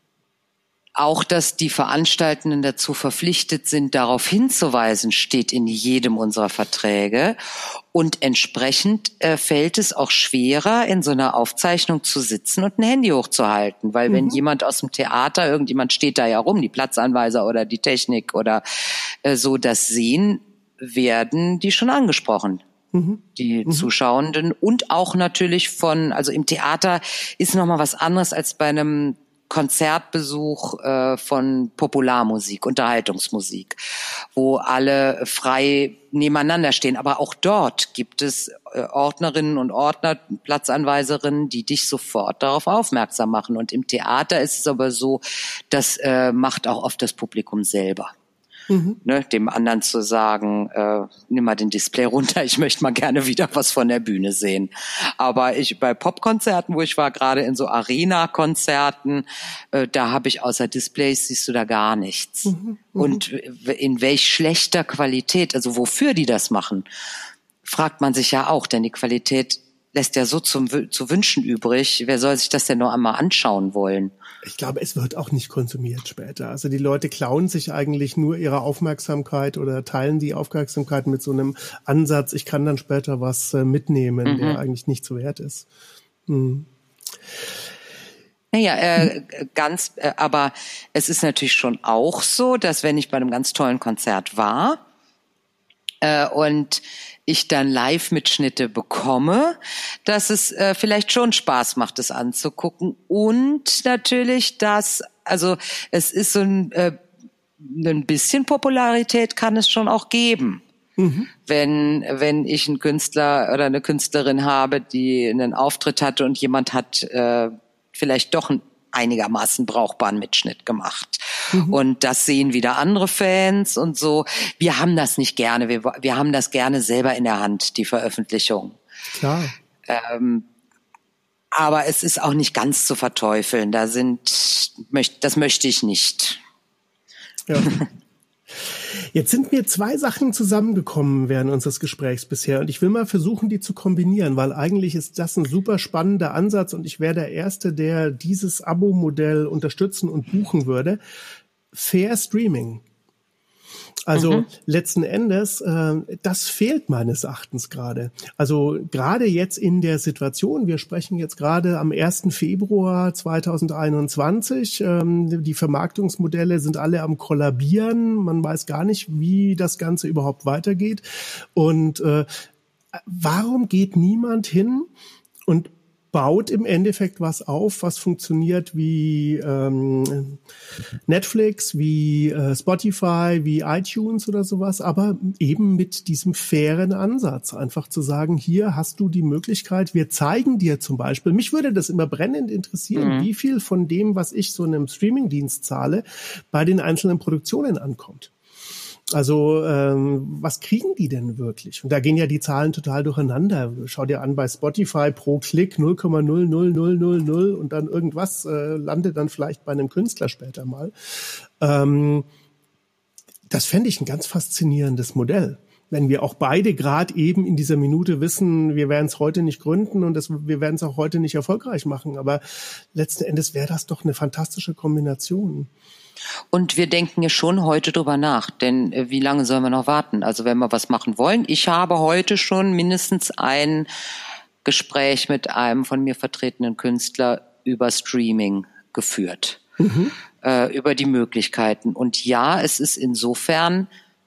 Speaker 1: Auch, dass die Veranstaltenden dazu verpflichtet sind, darauf hinzuweisen, steht in jedem unserer Verträge. Und entsprechend äh, fällt es auch schwerer, in so einer Aufzeichnung zu sitzen und ein Handy hochzuhalten. Weil mhm. wenn jemand aus dem Theater, irgendjemand steht da ja rum, die Platzanweiser oder die Technik oder äh, so, das sehen, werden die schon angesprochen. Mhm. Die mhm. Zuschauenden und auch natürlich von, also im Theater ist nochmal was anderes als bei einem Konzertbesuch äh, von Popularmusik, Unterhaltungsmusik, wo alle frei nebeneinander stehen. Aber auch dort gibt es äh, Ordnerinnen und Ordner, Platzanweiserinnen, die dich sofort darauf aufmerksam machen. Und im Theater ist es aber so, das äh, macht auch oft das Publikum selber. Mhm. Ne, dem anderen zu sagen, äh, nimm mal den Display runter, ich möchte mal gerne wieder was von der Bühne sehen. Aber ich bei Popkonzerten, wo ich war, gerade in so Arena-Konzerten, äh, da habe ich außer Displays, siehst du da gar nichts. Mhm. Und in welch schlechter Qualität, also wofür die das machen, fragt man sich ja auch, denn die Qualität lässt ja so zum, zu wünschen übrig. Wer soll sich das denn noch einmal anschauen wollen?
Speaker 2: Ich glaube, es wird auch nicht konsumiert später. Also die Leute klauen sich eigentlich nur ihre Aufmerksamkeit oder teilen die Aufmerksamkeit mit so einem Ansatz, ich kann dann später was äh, mitnehmen, mhm. der eigentlich nichts wert ist. Mhm.
Speaker 1: Naja, äh, ganz, äh, aber es ist natürlich schon auch so, dass wenn ich bei einem ganz tollen Konzert war äh, und ich dann Live-Mitschnitte bekomme, dass es äh, vielleicht schon Spaß macht, es anzugucken. Und natürlich, dass, also es ist so ein, äh, ein bisschen Popularität kann es schon auch geben. Mhm. Wenn, wenn ich einen Künstler oder eine Künstlerin habe, die einen Auftritt hatte und jemand hat äh, vielleicht doch ein einigermaßen brauchbaren Mitschnitt gemacht. Mhm. Und das sehen wieder andere Fans und so. Wir haben das nicht gerne. Wir, wir haben das gerne selber in der Hand, die Veröffentlichung.
Speaker 2: Klar.
Speaker 1: Ähm, Aber es ist auch nicht ganz zu verteufeln. Da sind, das möchte ich nicht.
Speaker 2: Ja. Jetzt sind mir zwei Sachen zusammengekommen während unseres Gesprächs bisher und ich will mal versuchen, die zu kombinieren, weil eigentlich ist das ein super spannender Ansatz und ich wäre der Erste, der dieses Abo-Modell unterstützen und buchen würde. Fair Streaming. Also mhm. letzten Endes, äh, das fehlt meines Erachtens gerade. Also gerade jetzt in der Situation, wir sprechen jetzt gerade am ersten Februar zweitausendeinundzwanzig, ähm, die Vermarktungsmodelle sind alle am Kollabieren, man weiß gar nicht, wie das Ganze überhaupt weitergeht. Und äh, warum geht niemand hin und baut im Endeffekt was auf, was funktioniert wie ähm, Netflix, wie äh, Spotify, wie iTunes oder sowas, aber eben mit diesem fairen Ansatz, einfach zu sagen, hier hast du die Möglichkeit, wir zeigen dir zum Beispiel, mich würde das immer brennend interessieren, mhm. wie viel von dem, was ich so einem Streamingdienst zahle, bei den einzelnen Produktionen ankommt. Also ähm, was kriegen die denn wirklich? Und da gehen ja die Zahlen total durcheinander. Schau dir an, bei Spotify pro Klick null Komma null null null null null und dann irgendwas äh, landet dann vielleicht bei einem Künstler später mal. Ähm, das fände ich ein ganz faszinierendes Modell. Wenn wir auch beide gerade eben in dieser Minute wissen, wir werden es heute nicht gründen und das, wir werden es auch heute nicht erfolgreich machen. Aber letzten Endes wäre das doch eine fantastische Kombination.
Speaker 1: Und wir denken ja schon heute drüber nach, denn äh, wie lange sollen wir noch warten? Also wenn wir was machen wollen. Ich habe heute schon mindestens ein Gespräch mit einem von mir vertretenen Künstler über Streaming geführt, mhm. äh, über die Möglichkeiten. Und ja, es ist insofern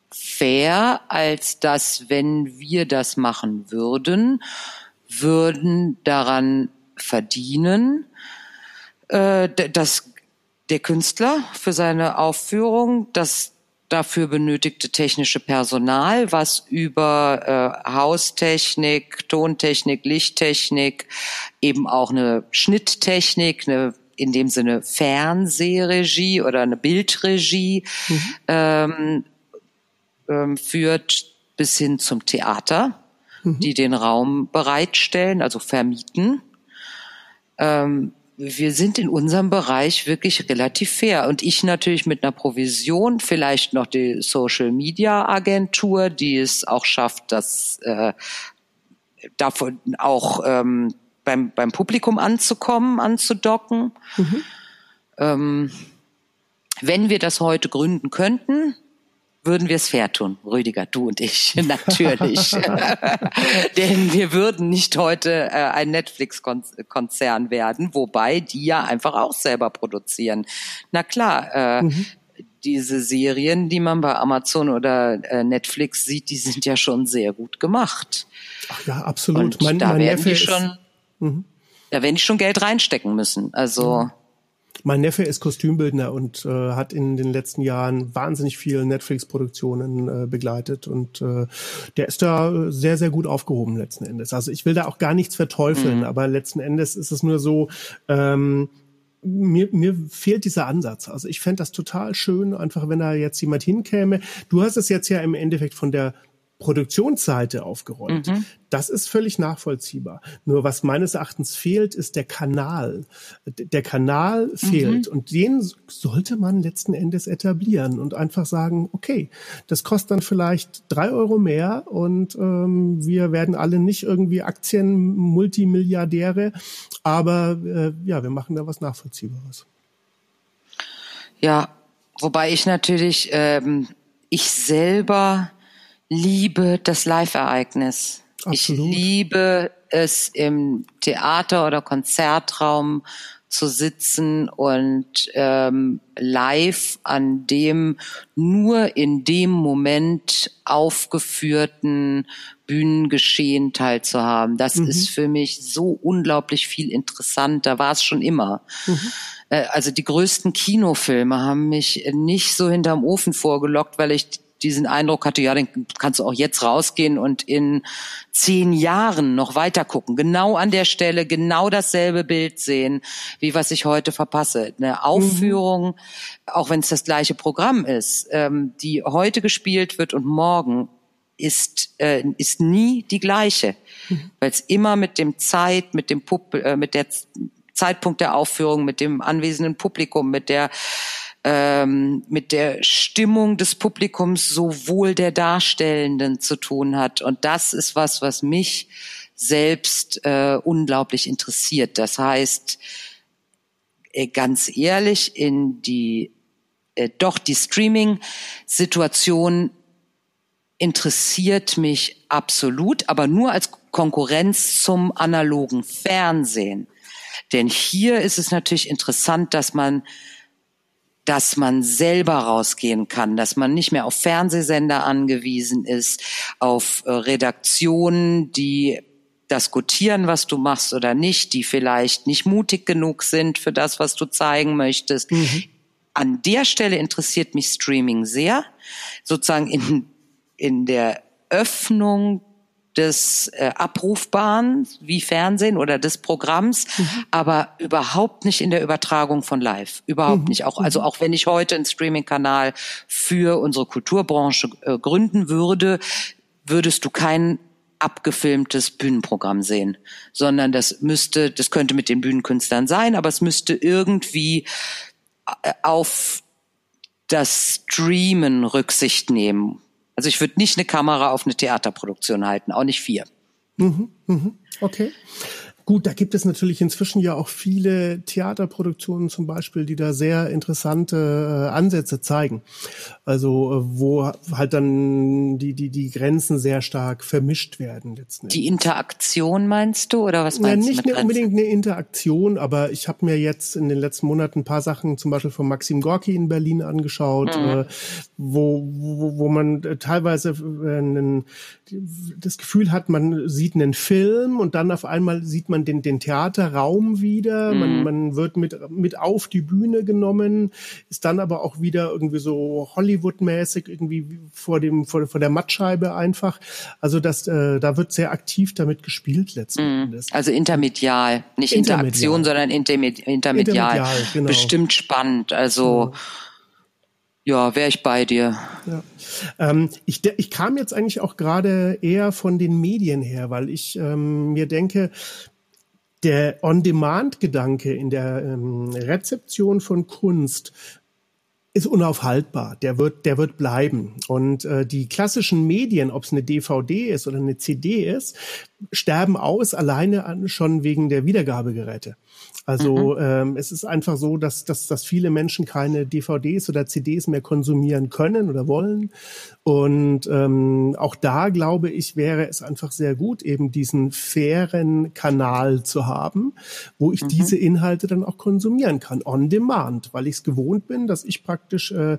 Speaker 1: fair, als dass, wenn wir das machen würden, würden daran verdienen, äh, das der Künstler für seine Aufführung, das dafür benötigte technische Personal, was über äh, Haustechnik, Tontechnik, Lichttechnik, eben auch eine Schnitttechnik, eine in dem Sinne Fernsehregie oder eine Bildregie mhm. ähm, ähm, führt, bis hin zum Theater, mhm. die den Raum bereitstellen, also vermieten. Ähm, Wir sind in unserem Bereich wirklich relativ fair. Und ich natürlich mit einer Provision, vielleicht noch die Social-Media-Agentur, die es auch schafft, das äh, davon auch ähm, beim, beim Publikum anzukommen, anzudocken. Mhm. Ähm, wenn wir das heute gründen könnten, würden wir es fair tun, Rüdiger, du und ich, natürlich. Denn wir würden nicht heute äh, ein Netflix-Konzern werden, wobei die ja einfach auch selber produzieren. Na klar, äh, mhm. diese Serien, die man bei Amazon oder äh, Netflix sieht, die sind ja schon sehr gut gemacht.
Speaker 2: Ach ja, absolut.
Speaker 1: Und mein, da mein werden Neffe die schon, ist, mhm. da werden die schon Geld reinstecken müssen. Also
Speaker 2: mhm. Mein Neffe ist Kostümbildner und äh, hat in den letzten Jahren wahnsinnig viele Netflix-Produktionen äh, begleitet und äh, der ist da sehr, sehr gut aufgehoben letzten Endes. Also ich will da auch gar nichts verteufeln, mhm. aber letzten Endes ist es nur so, ähm, mir, mir fehlt dieser Ansatz. Also ich fände das total schön, einfach wenn da jetzt jemand hinkäme. Du hast es jetzt ja im Endeffekt von der Produktionsseite aufgerollt. Mhm. Das ist völlig nachvollziehbar. Nur was meines Erachtens fehlt, ist der Kanal. Der Kanal fehlt mhm. und den sollte man letzten Endes etablieren und einfach sagen, okay, das kostet dann vielleicht drei Euro mehr und ähm, wir werden alle nicht irgendwie Aktien-Multimilliardäre, aber äh, ja, wir machen da was Nachvollziehbares.
Speaker 1: Ja, wobei ich natürlich, ähm, ich selber liebe das Live-Ereignis. Absolut. Ich liebe es, im Theater- oder Konzertraum zu sitzen und ähm, live an dem nur in dem Moment aufgeführten Bühnengeschehen teilzuhaben. Das mhm. ist für mich so unglaublich viel interessanter, war es schon immer. Mhm. Äh, also die größten Kinofilme haben mich nicht so hinterm Ofen vorgelockt, weil ich diesen Eindruck hatte, ja, den kannst du auch jetzt rausgehen und in zehn Jahren noch weiter gucken. Genau an der Stelle, genau dasselbe Bild sehen, wie was ich heute verpasse. Eine Aufführung, mhm. auch wenn es das gleiche Programm ist, ähm, die heute gespielt wird und morgen ist äh, ist nie die gleiche, mhm. weil es immer mit dem Zeit, mit dem Pub, äh, mit der Z- Zeitpunkt der Aufführung, mit dem anwesenden Publikum, mit der ähm, mit der Stimmung des Publikums, sowohl der Darstellenden zu tun hat. Und das ist was, was mich selbst äh, unglaublich interessiert. Das heißt, äh, ganz ehrlich, in die äh, doch die Streaming-Situation interessiert mich absolut, aber nur als Konkurrenz zum analogen Fernsehen. Denn hier ist es natürlich interessant, dass man, dass man selber rausgehen kann, dass man nicht mehr auf Fernsehsender angewiesen ist, auf äh, Redaktionen, die das gutieren, was du machst oder nicht, die vielleicht nicht mutig genug sind für das, was du zeigen möchtest. Mhm. An der Stelle interessiert mich Streaming sehr, sozusagen in in der Öffnung des äh, Abrufbaren wie Fernsehen oder des Programms, mhm. aber überhaupt nicht in der Übertragung von live. Überhaupt mhm. nicht. Auch, also auch wenn ich heute einen Streaming-Kanal für unsere Kulturbranche äh, gründen würde, würdest du kein abgefilmtes Bühnenprogramm sehen, sondern das müsste, das könnte mit den Bühnenkünstlern sein, aber es müsste irgendwie äh, auf das Streamen Rücksicht nehmen. Also ich würde nicht eine Kamera auf eine Theaterproduktion halten, auch nicht vier.
Speaker 2: Mhm, mhm, okay. Gut, da gibt es natürlich inzwischen ja auch viele Theaterproduktionen zum Beispiel, die da sehr interessante äh, Ansätze zeigen. Also äh, wo halt dann die die die Grenzen sehr stark vermischt werden letzten Endes.
Speaker 1: Die Interaktion meinst du oder was meinst
Speaker 2: ja,
Speaker 1: du mit
Speaker 2: Nicht
Speaker 1: Grenzen?
Speaker 2: unbedingt eine Interaktion, aber ich habe mir jetzt in den letzten Monaten ein paar Sachen zum Beispiel von Maxim Gorki in Berlin angeschaut, mhm. äh, wo, wo wo man äh, teilweise äh, einen, das Gefühl hat, man sieht einen Film und dann auf einmal sieht man den den Theaterraum wieder, mhm. man man wird mit mit auf die Bühne genommen, ist dann aber auch wieder irgendwie so Hollywood-mäßig irgendwie vor dem vor, vor der Mattscheibe einfach. Also das äh, da wird sehr aktiv damit gespielt letzten mhm. Endes.
Speaker 1: Also intermedial, nicht
Speaker 2: intermedial.
Speaker 1: Interaktion, sondern intermedi- intermedial. intermedial genau. Bestimmt spannend. Also ja, ja wäre ich bei dir.
Speaker 2: Ja. Ähm, ich, ich kam jetzt eigentlich auch gerade eher von den Medien her, weil ich ähm, mir denke, der On-Demand-Gedanke in der ähm, Rezeption von Kunst ist unaufhaltbar. Der wird, der wird bleiben. Und äh, die klassischen Medien, ob es eine D V D ist oder eine C D ist, sterben aus, alleine an, schon wegen der Wiedergabegeräte. Also mhm. ähm, es ist einfach so, dass, dass, dass viele Menschen keine D V Ds oder C Ds mehr konsumieren können oder wollen. Und ähm, auch da, glaube ich, wäre es einfach sehr gut, eben diesen fairen Kanal zu haben, wo ich mhm. diese Inhalte dann auch konsumieren kann, on demand, weil ich es gewohnt bin, dass ich praktisch äh,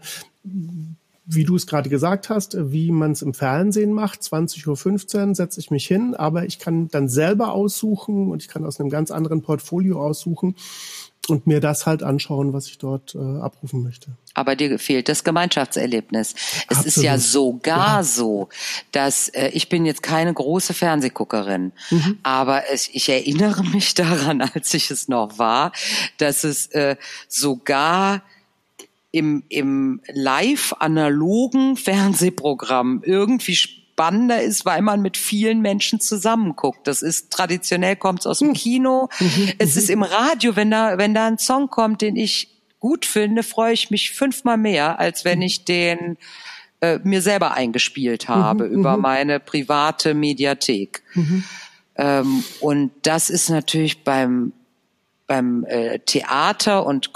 Speaker 2: wie du es gerade gesagt hast, wie man es im Fernsehen macht, zwanzig Uhr fünfzehn setze ich mich hin, aber ich kann dann selber aussuchen und ich kann aus einem ganz anderen Portfolio aussuchen und mir das halt anschauen, was ich dort äh, abrufen möchte.
Speaker 1: Aber dir fehlt das Gemeinschaftserlebnis. Es Absolut. Ist ja sogar ja. so, dass äh, ich bin jetzt keine große Fernsehguckerin, mhm. aber es, ich erinnere mich daran, als ich es noch war, dass es äh, sogar im, im live-analogen Fernsehprogramm irgendwie spannender ist, weil man mit vielen Menschen zusammenguckt. Das ist traditionell, kommt es aus dem Kino. Mhm. Es ist im Radio, wenn da, wenn da ein Song kommt, den ich gut finde, freue ich mich fünfmal mehr, als wenn ich den äh, mir selber eingespielt habe mhm. über meine private Mediathek. Mhm. Ähm, und das ist natürlich beim beim äh, Theater- und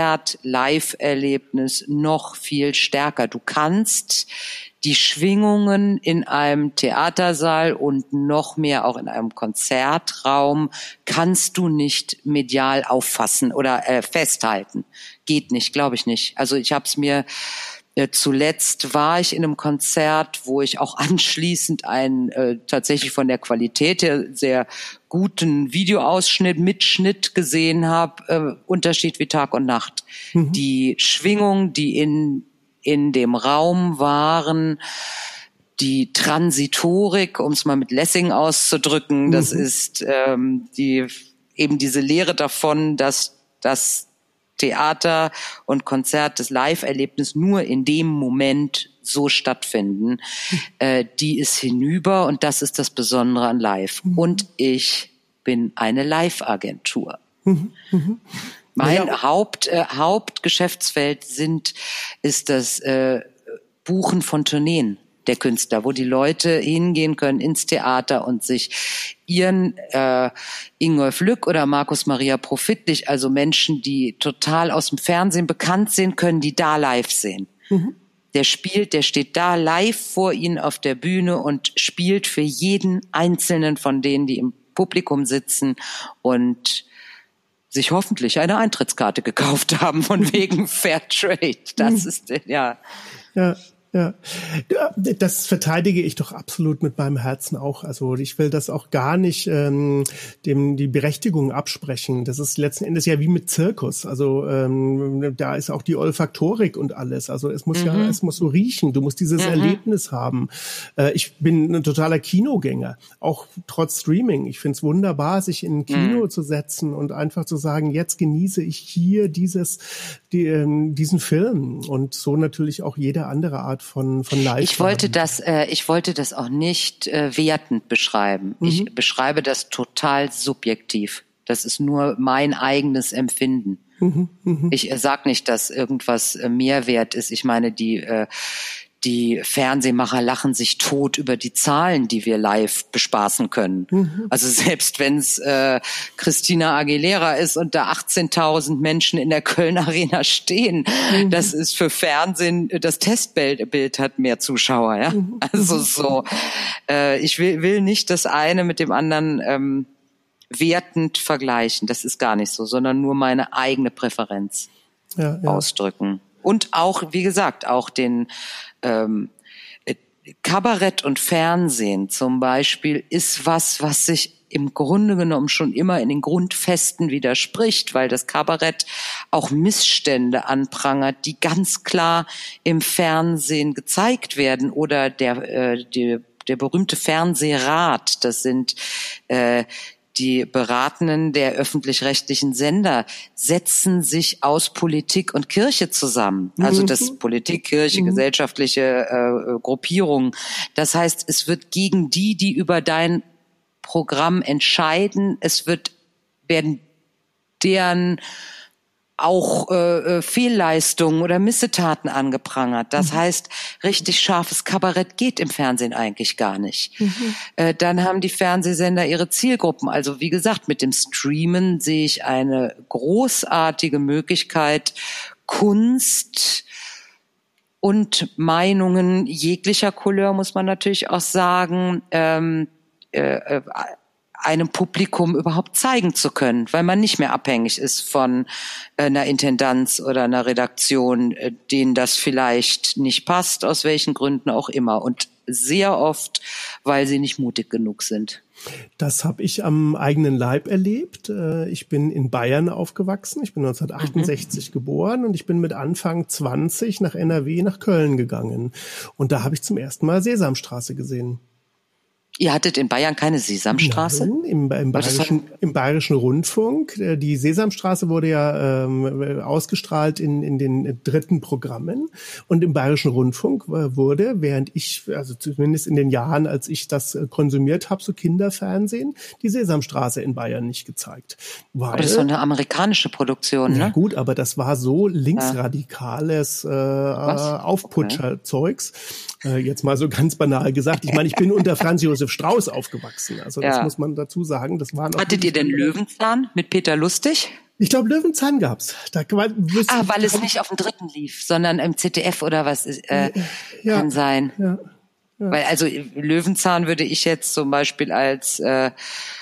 Speaker 1: Konzert-Live-Erlebnis noch viel stärker. Du kannst die Schwingungen in einem Theatersaal und noch mehr auch in einem Konzertraum kannst du nicht medial auffassen oder äh, festhalten. Geht nicht, glaube ich nicht. Also ich habe es mir äh, zuletzt war ich in einem Konzert, wo ich auch anschließend einen äh, tatsächlich von der Qualität her sehr guten Videoausschnitt, Mitschnitt gesehen habe, äh, Unterschied wie Tag und Nacht. Mhm. Die Schwingung, die in in dem Raum waren, die Transitorik, um es mal mit Lessing auszudrücken, mhm. das ist ähm, die eben diese Lehre davon, dass das Theater und Konzert, das Live-Erlebnis nur in dem Moment so stattfinden, äh, die ist hinüber und das ist das Besondere an Live. Mhm. Und ich bin eine Live-Agentur. Mhm. Mhm. Mein ja. Haupt, äh, Hauptgeschäftsfeld sind, ist das äh, Buchen von Tourneen der Künstler, wo die Leute hingehen können ins Theater und sich ihren äh, Ingolf Lück oder Markus Maria Profitlich, also Menschen, die total aus dem Fernsehen bekannt sind, können die da live sehen. Mhm. Der spielt, der steht da live vor ihnen auf der Bühne und spielt für jeden einzelnen von denen, die im Publikum sitzen und sich hoffentlich eine Eintrittskarte gekauft haben von wegen Fairtrade. Das ist, ja.
Speaker 2: Ja. Ja, das verteidige ich doch absolut mit meinem Herzen auch. Also ich will das auch gar nicht ähm, dem die Berechtigung absprechen. Das ist letzten Endes ja wie mit Zirkus. Also ähm, da ist auch die Olfaktorik und alles. Also es muss mhm. ja, es muss so riechen. Du musst dieses mhm. Erlebnis haben. Äh, ich bin ein totaler Kinogänger, auch trotz Streaming. Ich finde es wunderbar, sich in ein Kino mhm. zu setzen und einfach zu sagen, jetzt genieße ich hier dieses, die, ähm, diesen Film und so natürlich auch jede andere Art von von Live.
Speaker 1: Ich wollte das, äh, ich wollte das auch nicht äh, wertend beschreiben. Mhm. Ich beschreibe das total subjektiv. Das ist nur mein eigenes Empfinden. Mhm. Mhm. Ich äh, sag nicht, dass irgendwas äh, Mehrwert ist. Ich meine, die äh, die Fernsehmacher lachen sich tot über die Zahlen, die wir live bespaßen können. Mhm. Also selbst wenn es äh, Christina Aguilera ist und da achtzehntausend Menschen in der Köln Arena stehen, mhm. das ist für Fernsehen, das Testbild hat mehr Zuschauer. Ja, mhm. Also so. Äh, ich will, will nicht das eine mit dem anderen ähm, wertend vergleichen. Das ist gar nicht so, sondern nur meine eigene Präferenz ja, ja. ausdrücken. Und auch, wie gesagt, auch den ähm, Kabarett und Fernsehen zum Beispiel ist was, was sich im Grunde genommen schon immer in den Grundfesten widerspricht, weil das Kabarett auch Missstände anprangert, die ganz klar im Fernsehen gezeigt werden. Oder der, äh, die, der berühmte Fernsehrat, das sind äh, die Beratenden der öffentlich-rechtlichen Sender, setzen sich aus Politik und Kirche zusammen. Also das Politik, Kirche, mhm. gesellschaftliche äh, Gruppierungen. Das heißt, es wird gegen die, die über dein Programm entscheiden, es wird werden deren auch äh, Fehlleistungen oder Missetaten angeprangert. Das mhm. heißt, richtig scharfes Kabarett geht im Fernsehen eigentlich gar nicht. Mhm. Äh, dann haben die Fernsehsender ihre Zielgruppen. Also wie gesagt, mit dem Streamen sehe ich eine großartige Möglichkeit, Kunst und Meinungen jeglicher Couleur, muss man natürlich auch sagen, ähm, äh, einem Publikum überhaupt zeigen zu können, weil man nicht mehr abhängig ist von einer Intendanz oder einer Redaktion, denen das vielleicht nicht passt, aus welchen Gründen auch immer. Und sehr oft, weil sie nicht mutig genug sind.
Speaker 2: Das habe ich am eigenen Leib erlebt. Ich bin in Bayern aufgewachsen. Ich bin neunzehnhundertachtundsechzig mhm. geboren und ich bin mit Anfang zwanzig nach N R W, nach Köln gegangen. Und da habe ich zum ersten Mal Sesamstraße gesehen.
Speaker 1: Ihr hattet in Bayern keine Sesamstraße?
Speaker 2: Nein, im, im, Bayerischen, im Bayerischen Rundfunk. Die Sesamstraße wurde ja ähm, ausgestrahlt in, in den dritten Programmen. Und im Bayerischen Rundfunk wurde, während ich, also zumindest in den Jahren, als ich das konsumiert habe, so Kinderfernsehen, die Sesamstraße in Bayern nicht gezeigt. Weil,
Speaker 1: aber das war eine amerikanische Produktion, ne?
Speaker 2: Ja gut, aber das war so linksradikales äh, Aufputscher-Zeugs. Äh, jetzt mal so ganz banal gesagt. Ich meine, ich bin unter Franz Josef Strauß aufgewachsen. Also das ja. muss man dazu sagen. Das waren
Speaker 1: Hattet ihr denn Löwenzahn mit Peter Lustig?
Speaker 2: Ich glaube, Löwenzahn gab's. Da,
Speaker 1: ah, weil es nicht auf dem dritten lief, sondern im Z D F oder was äh, ja, kann sein. Ja, ja. Weil also Löwenzahn würde ich jetzt zum Beispiel als äh,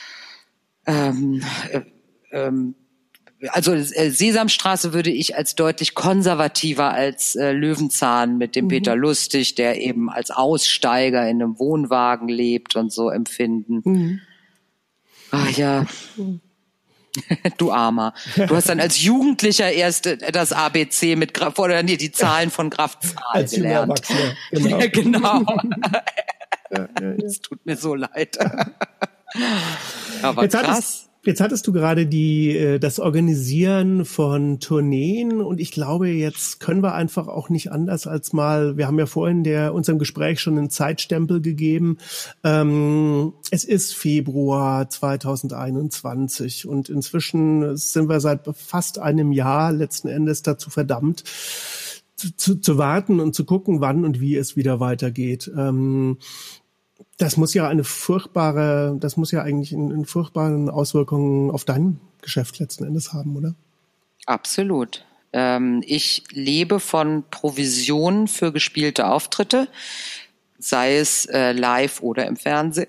Speaker 1: ähm, äh, ähm, also äh, Sesamstraße würde ich als deutlich konservativer als äh, Löwenzahn mit dem mhm. Peter Lustig, der eben als Aussteiger in einem Wohnwagen lebt und so empfinden. Mhm. Ach ja, mhm. du Armer. Du hast dann als Jugendlicher erst das A B C mit Graf oder nee, die Zahlen von Graf Zahl als gelernt. Genau. Ja, genau. Ja, ja, ja. Es tut mir so leid. Aber
Speaker 2: jetzt
Speaker 1: krass.
Speaker 2: Hattest, Jetzt hattest du gerade die das Organisieren von Tourneen und ich glaube, jetzt können wir einfach auch nicht anders als mal, wir haben ja vorhin der unserem Gespräch schon einen Zeitstempel gegeben. Ähm, es ist Februar zweitausendeinundzwanzig und inzwischen sind wir seit fast einem Jahr letzten Endes dazu verdammt, zu, zu warten und zu gucken, wann und wie es wieder weitergeht. Ähm, Das muss ja eine furchtbare, das muss ja eigentlich in, in furchtbaren Auswirkungen auf dein Geschäft letzten Endes haben, oder?
Speaker 1: Absolut. Ähm, ich lebe von Provisionen für gespielte Auftritte, sei es äh, live oder im Fernsehen.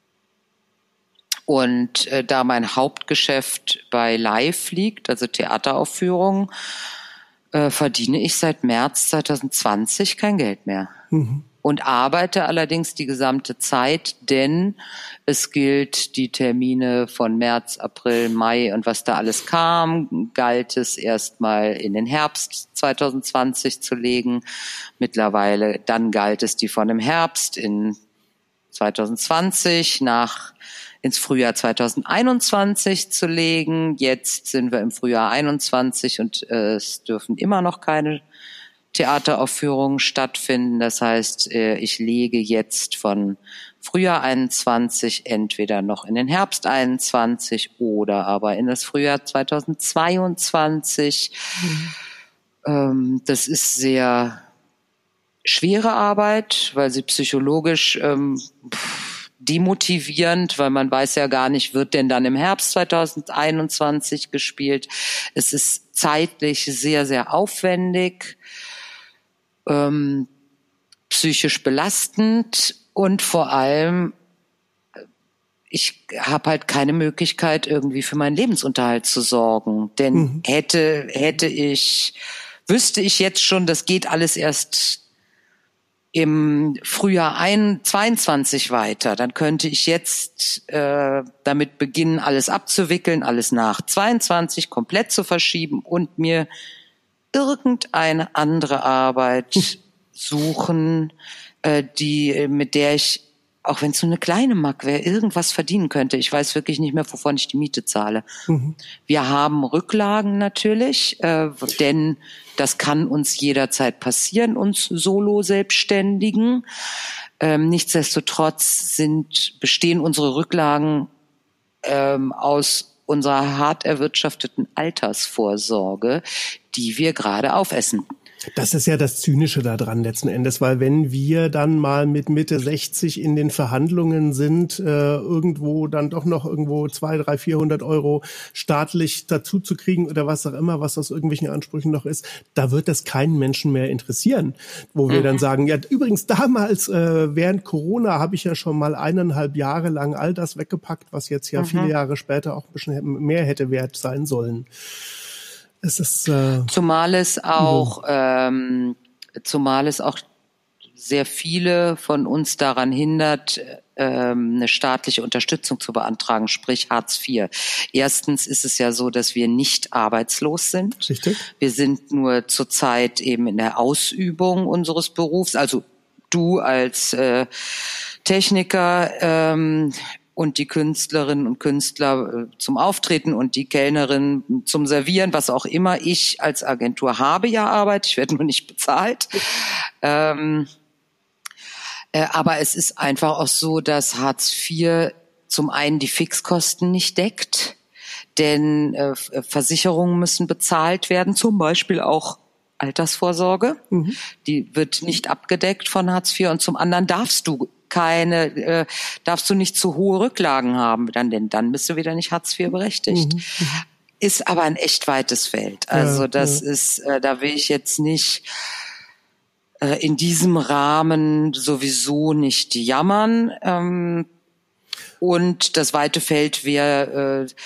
Speaker 1: Und äh, da mein Hauptgeschäft bei Live liegt, also Theateraufführungen, äh, verdiene ich seit März zweitausendzwanzig kein Geld mehr. Mhm. Und arbeite allerdings die gesamte Zeit, denn es gilt, die Termine von März, April, Mai und was da alles kam, galt es erstmal in den Herbst zweitausendzwanzig zu legen. Mittlerweile, dann galt es, die von dem Herbst in zweitausendzwanzig nach ins Frühjahr zweitausendeinundzwanzig zu legen. Jetzt sind wir im Frühjahr einundzwanzig und äh, es dürfen immer noch keine Theateraufführungen stattfinden. Das heißt, ich lege jetzt von Frühjahr einundzwanzig entweder noch in den Herbst einundzwanzig oder aber in das Frühjahr zweitausendzweiundzwanzig. Mhm. Das ist sehr schwere Arbeit, weil sie psychologisch ähm, demotivierend, weil man weiß ja gar nicht, wird denn dann im Herbst zweitausendeinundzwanzig gespielt. Es ist zeitlich sehr, sehr aufwendig. Ähm, psychisch belastend und vor allem, ich habe halt keine Möglichkeit, irgendwie für meinen Lebensunterhalt zu sorgen. Denn mhm. hätte, hätte ich, wüsste ich jetzt schon, das geht alles erst im Frühjahr zweiundzwanzig weiter, dann könnte ich jetzt äh, damit beginnen, alles abzuwickeln, alles nach zweiundzwanzig komplett zu verschieben und mir irgendeine andere Arbeit suchen, äh, die mit der ich, auch wenn es nur eine kleine Mark wäre, irgendwas verdienen könnte. Ich weiß wirklich nicht mehr, wovon ich die Miete zahle. Mhm. Wir haben Rücklagen natürlich, äh, denn das kann uns jederzeit passieren, uns Solo-Selbstständigen. Ähm, nichtsdestotrotz sind, bestehen unsere Rücklagen ähm, aus unserer hart erwirtschafteten Altersvorsorge, die wir gerade aufessen.
Speaker 2: Das ist ja das Zynische daran letzten Endes, weil wenn wir dann mal mit Mitte sechzig in den Verhandlungen sind, äh, irgendwo dann doch noch irgendwo zwei, drei, vierhundert Euro staatlich dazu zu kriegen oder was auch immer, was aus irgendwelchen Ansprüchen noch ist, da wird das keinen Menschen mehr interessieren. Wo wir mhm. dann sagen, ja übrigens damals äh, während Corona habe ich ja schon mal eineinhalb Jahre lang all das weggepackt, was jetzt ja mhm. viele Jahre später auch ein bisschen mehr hätte wert sein sollen. Es ist, äh,
Speaker 1: zumal es auch, ähm, zumal es auch sehr viele von uns daran hindert, ähm, eine staatliche Unterstützung zu beantragen, sprich Hartz vier. Erstens ist es ja so, dass wir nicht arbeitslos sind.
Speaker 2: Richtig.
Speaker 1: Wir sind nur zurzeit eben in der Ausübung unseres Berufs. Also du als äh, Techniker ähm, und die Künstlerinnen und Künstler zum Auftreten und die Kellnerin zum Servieren, was auch immer. Ich als Agentur habe ja Arbeit, ich werde nur nicht bezahlt. Ähm, äh, aber es ist einfach auch so, dass Hartz vier zum einen die Fixkosten nicht deckt, denn äh, Versicherungen müssen bezahlt werden, zum Beispiel auch Altersvorsorge. Mhm. Die wird nicht abgedeckt von Hartz vier und zum anderen darfst du keine, äh, darfst du nicht zu hohe Rücklagen haben, dann, denn dann bist du wieder nicht Hartz vier berechtigt. Mhm. Ist aber ein echt weites Feld. Also ja, das ja. ist, äh, da will ich jetzt nicht äh, in diesem Rahmen sowieso nicht jammern. Ähm, und das weite Feld wäre, äh,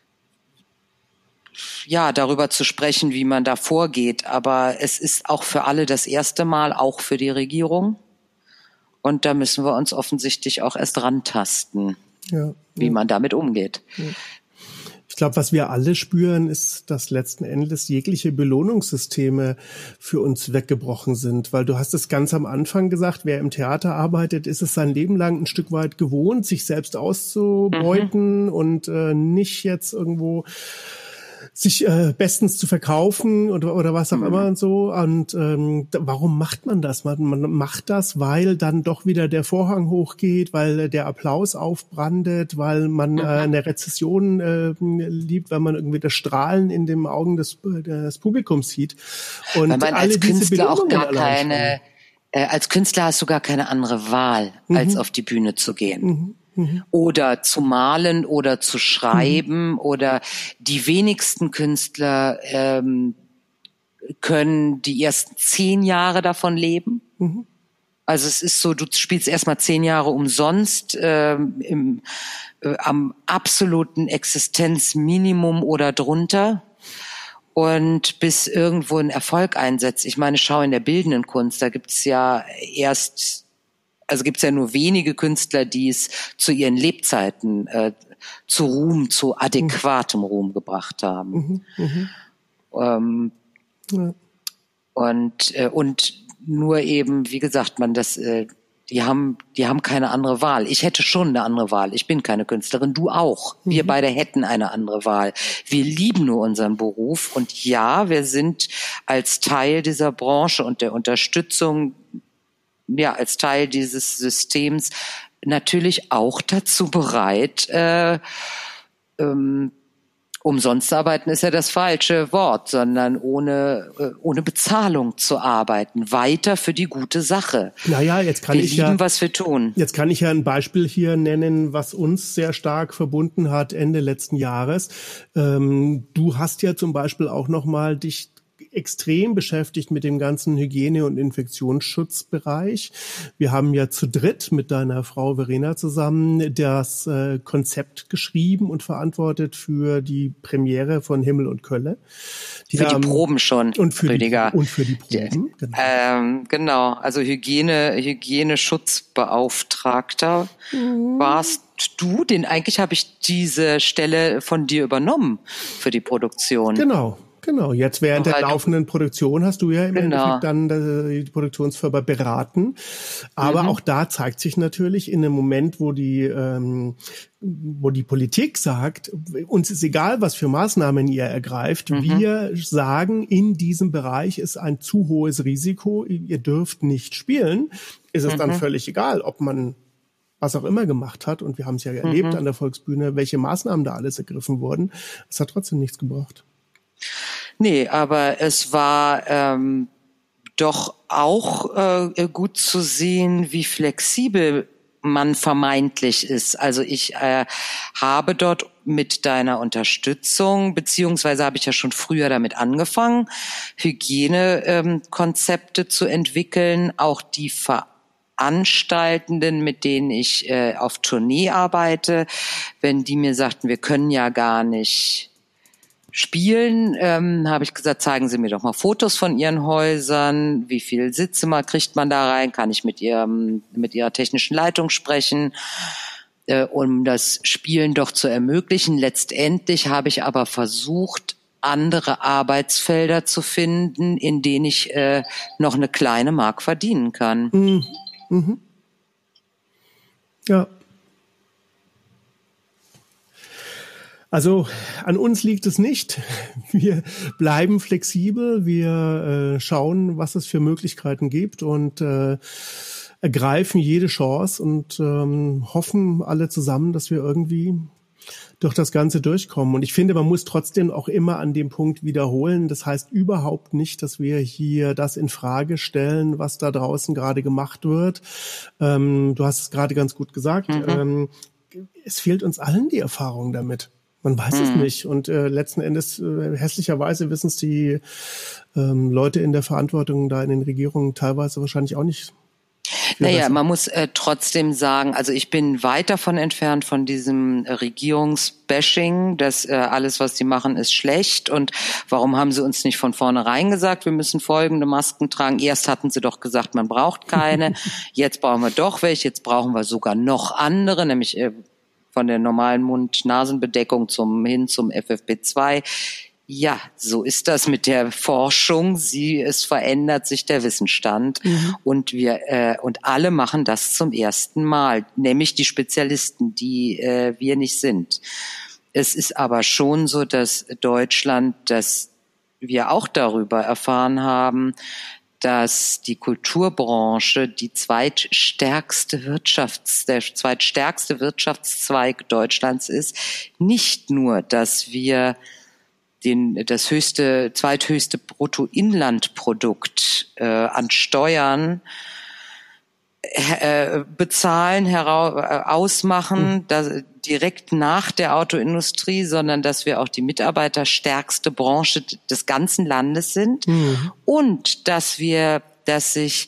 Speaker 1: ja, darüber zu sprechen, wie man da vorgeht. Aber es ist auch für alle das erste Mal, auch für die Regierung. Und da müssen wir uns offensichtlich auch erst rantasten, ja, wie ja. man damit umgeht.
Speaker 2: Ja. Ich glaube, was wir alle spüren, ist, dass letzten Endes jegliche Belohnungssysteme für uns weggebrochen sind. Weil du hast es ganz am Anfang gesagt, wer im Theater arbeitet, ist es sein Leben lang ein Stück weit gewohnt, sich selbst auszubeuten mhm. und äh, nicht jetzt irgendwo sich äh, bestens zu verkaufen oder oder was auch mhm. immer und so. Und ähm, warum macht man das? Man, man macht das, weil dann doch wieder der Vorhang hochgeht, weil der Applaus aufbrandet, weil man mhm. äh, eine Rezession äh, liebt, weil man irgendwie das Strahlen in den Augen des, des Publikums sieht. Und
Speaker 1: weil man
Speaker 2: alle
Speaker 1: als
Speaker 2: diese
Speaker 1: Künstler auch gar
Speaker 2: allein
Speaker 1: keine, äh, als Künstler hast du gar keine andere Wahl, mhm. als auf die Bühne zu gehen. Mhm. Mhm. Oder zu malen oder zu schreiben mhm. oder die wenigsten Künstler ähm, können die ersten zehn Jahre davon leben. Mhm. Also es ist so, du spielst erstmal zehn Jahre umsonst ähm, im, äh, am absoluten Existenzminimum oder drunter. Und bis irgendwo ein Erfolg einsetzt. Ich meine, schau in der bildenden Kunst, da gibt's ja erst Also gibt es ja nur wenige Künstler, die es zu ihren Lebzeiten äh, zu Ruhm, zu adäquatem Ruhm gebracht haben. Mhm, mhm. Ähm, ja. Und äh, und nur eben, wie gesagt, man das, äh, die haben, die haben keine andere Wahl. Ich hätte schon eine andere Wahl. Ich bin keine Künstlerin, du auch. Mhm. Wir beide hätten eine andere Wahl. Wir lieben nur unseren Beruf und ja, wir sind als Teil dieser Branche und der Unterstützung ja, als Teil dieses Systems natürlich auch dazu bereit, äh, ähm, umsonst zu arbeiten ist ja das falsche Wort, sondern ohne, äh, ohne Bezahlung zu arbeiten, weiter für die gute Sache.
Speaker 2: Naja, jetzt kann
Speaker 1: wir
Speaker 2: ich
Speaker 1: lieben,
Speaker 2: ja,
Speaker 1: was wir tun.
Speaker 2: Jetzt kann ich ja ein Beispiel hier nennen, was uns sehr stark verbunden hat Ende letzten Jahres. Ähm, du hast ja zum Beispiel auch nochmal dich extrem beschäftigt mit dem ganzen Hygiene- und Infektionsschutzbereich. Wir haben ja zu dritt mit deiner Frau Verena zusammen das äh, Konzept geschrieben und verantwortet für die Premiere von Himmel und Kölle.
Speaker 1: Die für haben, die Proben schon,
Speaker 2: und für
Speaker 1: Rüdiger.
Speaker 2: Die, und für die Proben,
Speaker 1: genau. Ähm, genau, also Hygiene, Hygieneschutzbeauftragter mhm. warst du, denn eigentlich habe ich diese Stelle von dir übernommen für die Produktion.
Speaker 2: Genau. Genau, jetzt während der laufenden Produktion hast du ja im
Speaker 1: genau.
Speaker 2: Endeffekt dann die Produktionsfirma beraten. Aber mhm. auch da zeigt sich natürlich in einem Moment, wo die ähm, wo die Politik sagt, uns ist egal, was für Maßnahmen ihr ergreift, mhm. wir sagen, in diesem Bereich ist ein zu hohes Risiko, ihr dürft nicht spielen, ist es mhm. dann völlig egal, ob man was auch immer gemacht hat. Und wir haben es ja mhm. erlebt an der Volksbühne, welche Maßnahmen da alles ergriffen wurden. Es hat trotzdem nichts gebracht.
Speaker 1: Nee, aber es war ähm, doch auch äh, gut zu sehen, wie flexibel man vermeintlich ist. Also ich äh, habe dort mit deiner Unterstützung, beziehungsweise habe ich ja schon früher damit angefangen, Hygienekonzepte ähm, zu entwickeln, auch die Veranstaltenden, mit denen ich äh, auf Tournee arbeite, wenn die mir sagten, wir können ja gar nicht spielen, ähm, habe ich gesagt, zeigen Sie mir doch mal Fotos von Ihren Häusern, wie viel Sitzzimmer kriegt man da rein, kann ich mit Ihrem, mit Ihrer technischen Leitung sprechen, äh, um das Spielen doch zu ermöglichen. Letztendlich habe ich aber versucht, andere Arbeitsfelder zu finden, in denen ich äh, noch eine kleine Mark verdienen kann.
Speaker 2: Mhm. Mhm. Ja. Also an uns liegt es nicht. Wir bleiben flexibel, wir äh, schauen, was es für Möglichkeiten gibt und äh, ergreifen jede Chance und ähm, hoffen alle zusammen, dass wir irgendwie durch das Ganze durchkommen. Und ich finde, man muss trotzdem auch immer an dem Punkt wiederholen. Das heißt überhaupt nicht, dass wir hier das in Frage stellen, was da draußen gerade gemacht wird. Ähm, du hast es gerade ganz gut gesagt. Mhm. Ähm, es fehlt uns allen die Erfahrung damit. Man weiß mhm. es nicht. Und äh, letzten Endes, äh, hässlicherweise wissen es die ähm, Leute in der Verantwortung da in den Regierungen teilweise wahrscheinlich auch nicht.
Speaker 1: Naja, besser. Man muss äh, trotzdem sagen, also ich bin weit davon entfernt von diesem äh, Regierungsbashing, dass äh, alles, was die machen, ist schlecht. Und warum haben sie uns nicht von vornherein gesagt, wir müssen folgende Masken tragen? Erst hatten sie doch gesagt, man braucht keine. Jetzt brauchen wir doch welche. Jetzt brauchen wir sogar noch andere, nämlich äh, von der normalen Mund-Nasen-Bedeckung zum, hin zum F F P zwei. Ja, so ist das mit der Forschung. Sie, es verändert sich der Wissensstand. Mhm. Und wir, äh, und alle machen das zum ersten Mal, nämlich die Spezialisten, die äh, wir nicht sind. Es ist aber schon so, dass Deutschland, dass wir auch darüber erfahren haben, dass die Kulturbranche die zweitstärkste Wirtschafts-, der zweitstärkste Wirtschaftszweig Deutschlands ist. Nicht nur, dass wir den, das höchste, zweithöchste Bruttoinlandprodukt äh, an Steuern äh, bezahlen, heraus, äh, ausmachen, mhm. da, direkt nach der Autoindustrie, sondern dass wir auch die mitarbeiterstärkste Branche des ganzen Landes sind mhm. und dass wir, dass sich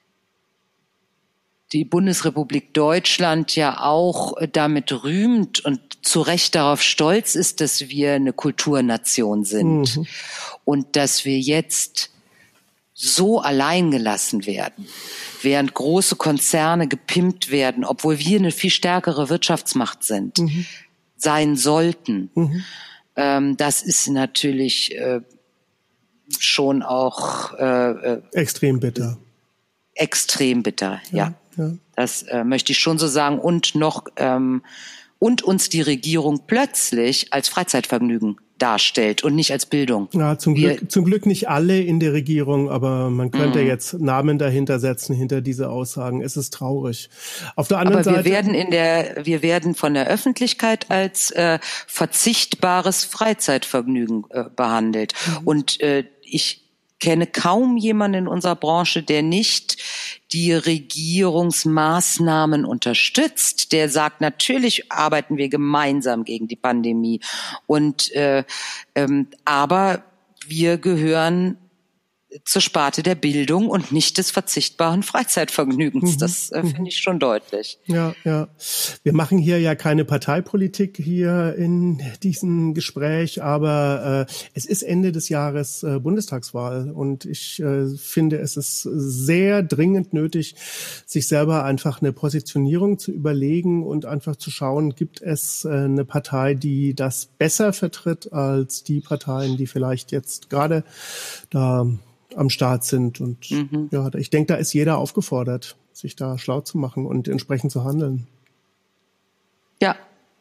Speaker 1: die Bundesrepublik Deutschland ja auch damit rühmt und zu Recht darauf stolz ist, dass wir eine Kulturnation sind mhm. und dass wir jetzt so allein gelassen werden, während große Konzerne gepimpt werden, obwohl wir eine viel stärkere Wirtschaftsmacht sind, mhm. sein sollten. Mhm. Ähm, das ist natürlich äh, schon auch äh,
Speaker 2: extrem bitter.
Speaker 1: Extrem bitter, ja. ja. ja. Das äh, möchte ich schon so sagen. Und noch ähm, und uns die Regierung plötzlich als Freizeitvergnügen darstellt und nicht als Bildung.
Speaker 2: Ja, zum wir, Glück, zum Glück nicht alle in der Regierung, aber man könnte mm. jetzt Namen dahinter setzen, hinter diese Aussagen. Es ist traurig. Auf der anderen
Speaker 1: aber wir
Speaker 2: Seite.
Speaker 1: werden in der, wir werden von der Öffentlichkeit als äh, verzichtbares Freizeitvergnügen äh, behandelt. Mhm. Und äh, ich kenne kaum jemanden in unserer Branche, der nicht die Regierungsmaßnahmen unterstützt, der sagt, natürlich arbeiten wir gemeinsam gegen die Pandemie. Und äh, ähm, aber wir gehören zur Sparte der Bildung und nicht des verzichtbaren Freizeitvergnügens. Mhm. Das äh, finde ich schon deutlich.
Speaker 2: Ja, ja. Wir machen hier ja keine Parteipolitik hier in diesem Gespräch, aber äh, es ist Ende des Jahres äh, Bundestagswahl und ich äh, finde, es ist sehr dringend nötig, sich selber einfach eine Positionierung zu überlegen und einfach zu schauen, gibt es äh, eine Partei, die das besser vertritt als die Parteien, die vielleicht jetzt gerade da am Start sind. Und mhm. ja, ich denke, da ist jeder aufgefordert, sich da schlau zu machen und entsprechend zu handeln.
Speaker 1: Ja,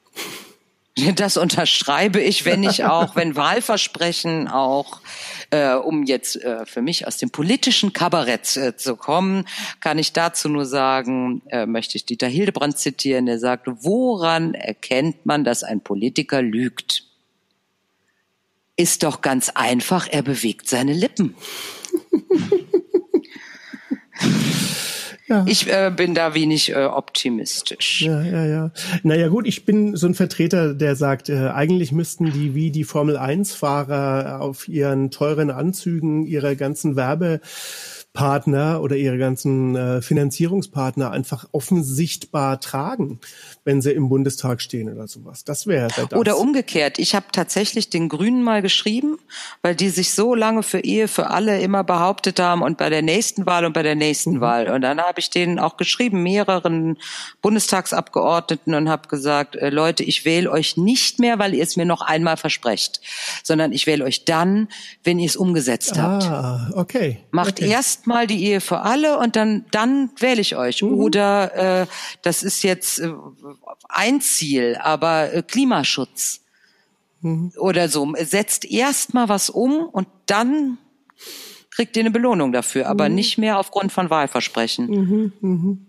Speaker 1: das unterschreibe ich, wenn ich auch, wenn Wahlversprechen auch, äh, um jetzt äh, für mich aus dem politischen Kabarett äh, zu kommen, kann ich dazu nur sagen, äh, möchte ich Dieter Hildebrand zitieren, der sagte, woran erkennt man, dass ein Politiker lügt? Ist doch ganz einfach, er bewegt seine Lippen. Ja. Ich äh, bin da wenig äh, optimistisch.
Speaker 2: Ja, ja, ja. Naja gut, ich bin so ein Vertreter, der sagt, äh, eigentlich müssten die wie die Formel eins Fahrer auf ihren teuren Anzügen ihre ganzen Werbepartner oder ihre ganzen äh, Finanzierungspartner einfach offen sichtbar tragen, wenn sie im Bundestag stehen oder sowas. Das wäre das.
Speaker 1: Oder umgekehrt. Ich habe tatsächlich den Grünen mal geschrieben, weil die sich so lange für Ehe für alle immer behauptet haben und bei der nächsten Wahl und bei der nächsten mhm. Wahl. Und dann habe ich denen auch geschrieben, mehreren Bundestagsabgeordneten, und habe gesagt, äh, Leute, ich wähle euch nicht mehr, weil ihr es mir noch einmal versprecht, sondern ich wähle euch dann, wenn ihr es umgesetzt habt.
Speaker 2: Ah, okay.
Speaker 1: Macht
Speaker 2: okay.
Speaker 1: erst mal die Ehe für alle und dann dann wähle ich euch. Mhm. Oder äh, das ist jetzt äh, ein Ziel, aber äh, Klimaschutz mhm. oder so. Setzt erst mal was um und dann kriegt ihr eine Belohnung dafür, aber mhm. nicht mehr aufgrund von Wahlversprechen.
Speaker 2: Mhm. Mhm.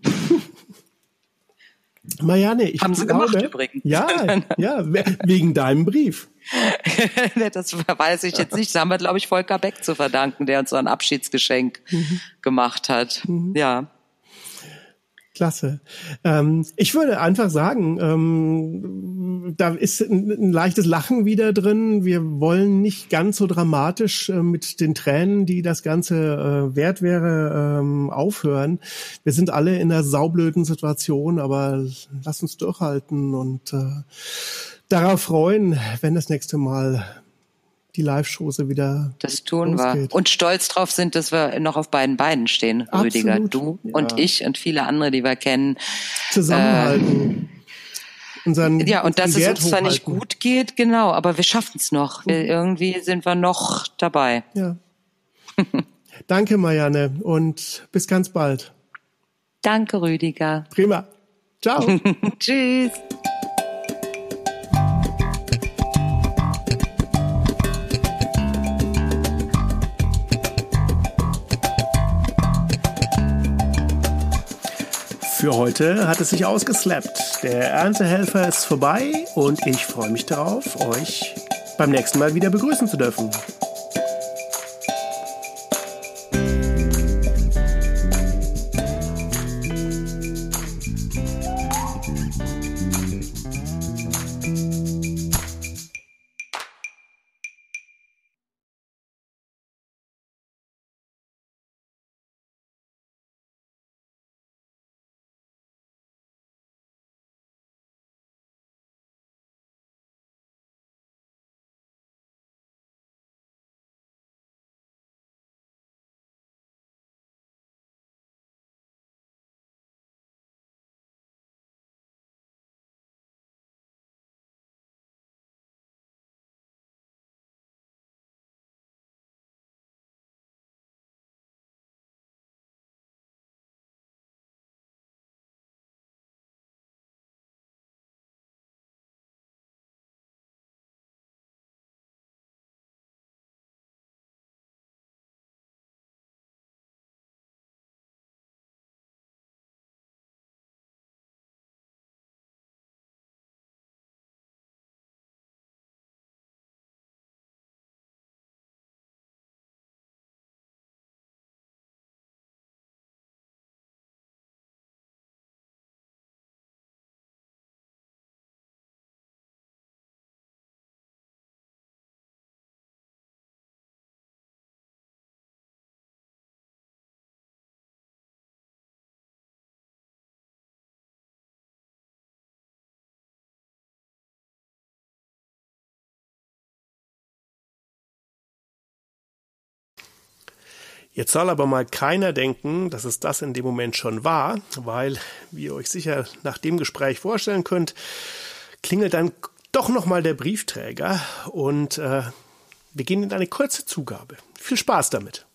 Speaker 2: Marianne, ich
Speaker 1: Haben Sie
Speaker 2: glaube,
Speaker 1: gemacht übrigens.
Speaker 2: Ja, ja, wegen deinem Brief.
Speaker 1: Das weiß ich jetzt nicht. Das haben wir, glaube ich, Volker Beck zu verdanken, der uns so ein Abschiedsgeschenk mhm. gemacht hat. Mhm. Ja.
Speaker 2: Klasse. Ähm, ich würde einfach sagen, ähm, da ist ein, ein leichtes Lachen wieder drin. Wir wollen nicht ganz so dramatisch äh, mit den Tränen, die das Ganze äh, wert wäre, ähm, aufhören. Wir sind alle in einer saublöden Situation, aber lass uns durchhalten und äh, darauf freuen, wenn das nächste Mal die Live-Shows wieder
Speaker 1: Das tun
Speaker 2: losgeht.
Speaker 1: wir. Und stolz drauf sind, dass wir noch auf beiden Beinen stehen, Rüdiger.
Speaker 2: Absolut.
Speaker 1: Du
Speaker 2: ja.
Speaker 1: und ich und viele andere, die wir kennen.
Speaker 2: Zusammenhalten.
Speaker 1: Äh,
Speaker 2: unseren
Speaker 1: Ja, und dass es
Speaker 2: Wert
Speaker 1: uns zwar nicht
Speaker 2: hochhalten.
Speaker 1: gut geht, genau, aber wir schaffen es noch. Wir, irgendwie sind wir noch dabei.
Speaker 2: Ja. Danke, Marianne, und bis ganz bald.
Speaker 1: Danke, Rüdiger.
Speaker 2: Prima. Ciao.
Speaker 1: Tschüss.
Speaker 2: Für heute hat es sich ausgeslappt. Der Erntehelfer ist vorbei und ich freue mich darauf, euch beim nächsten Mal wieder begrüßen zu dürfen. Jetzt soll aber mal keiner denken, dass es das in dem Moment schon war, weil, wie ihr euch sicher nach dem Gespräch vorstellen könnt, klingelt dann doch nochmal der Briefträger und äh, wir gehen in eine kurze Zugabe. Viel Spaß damit!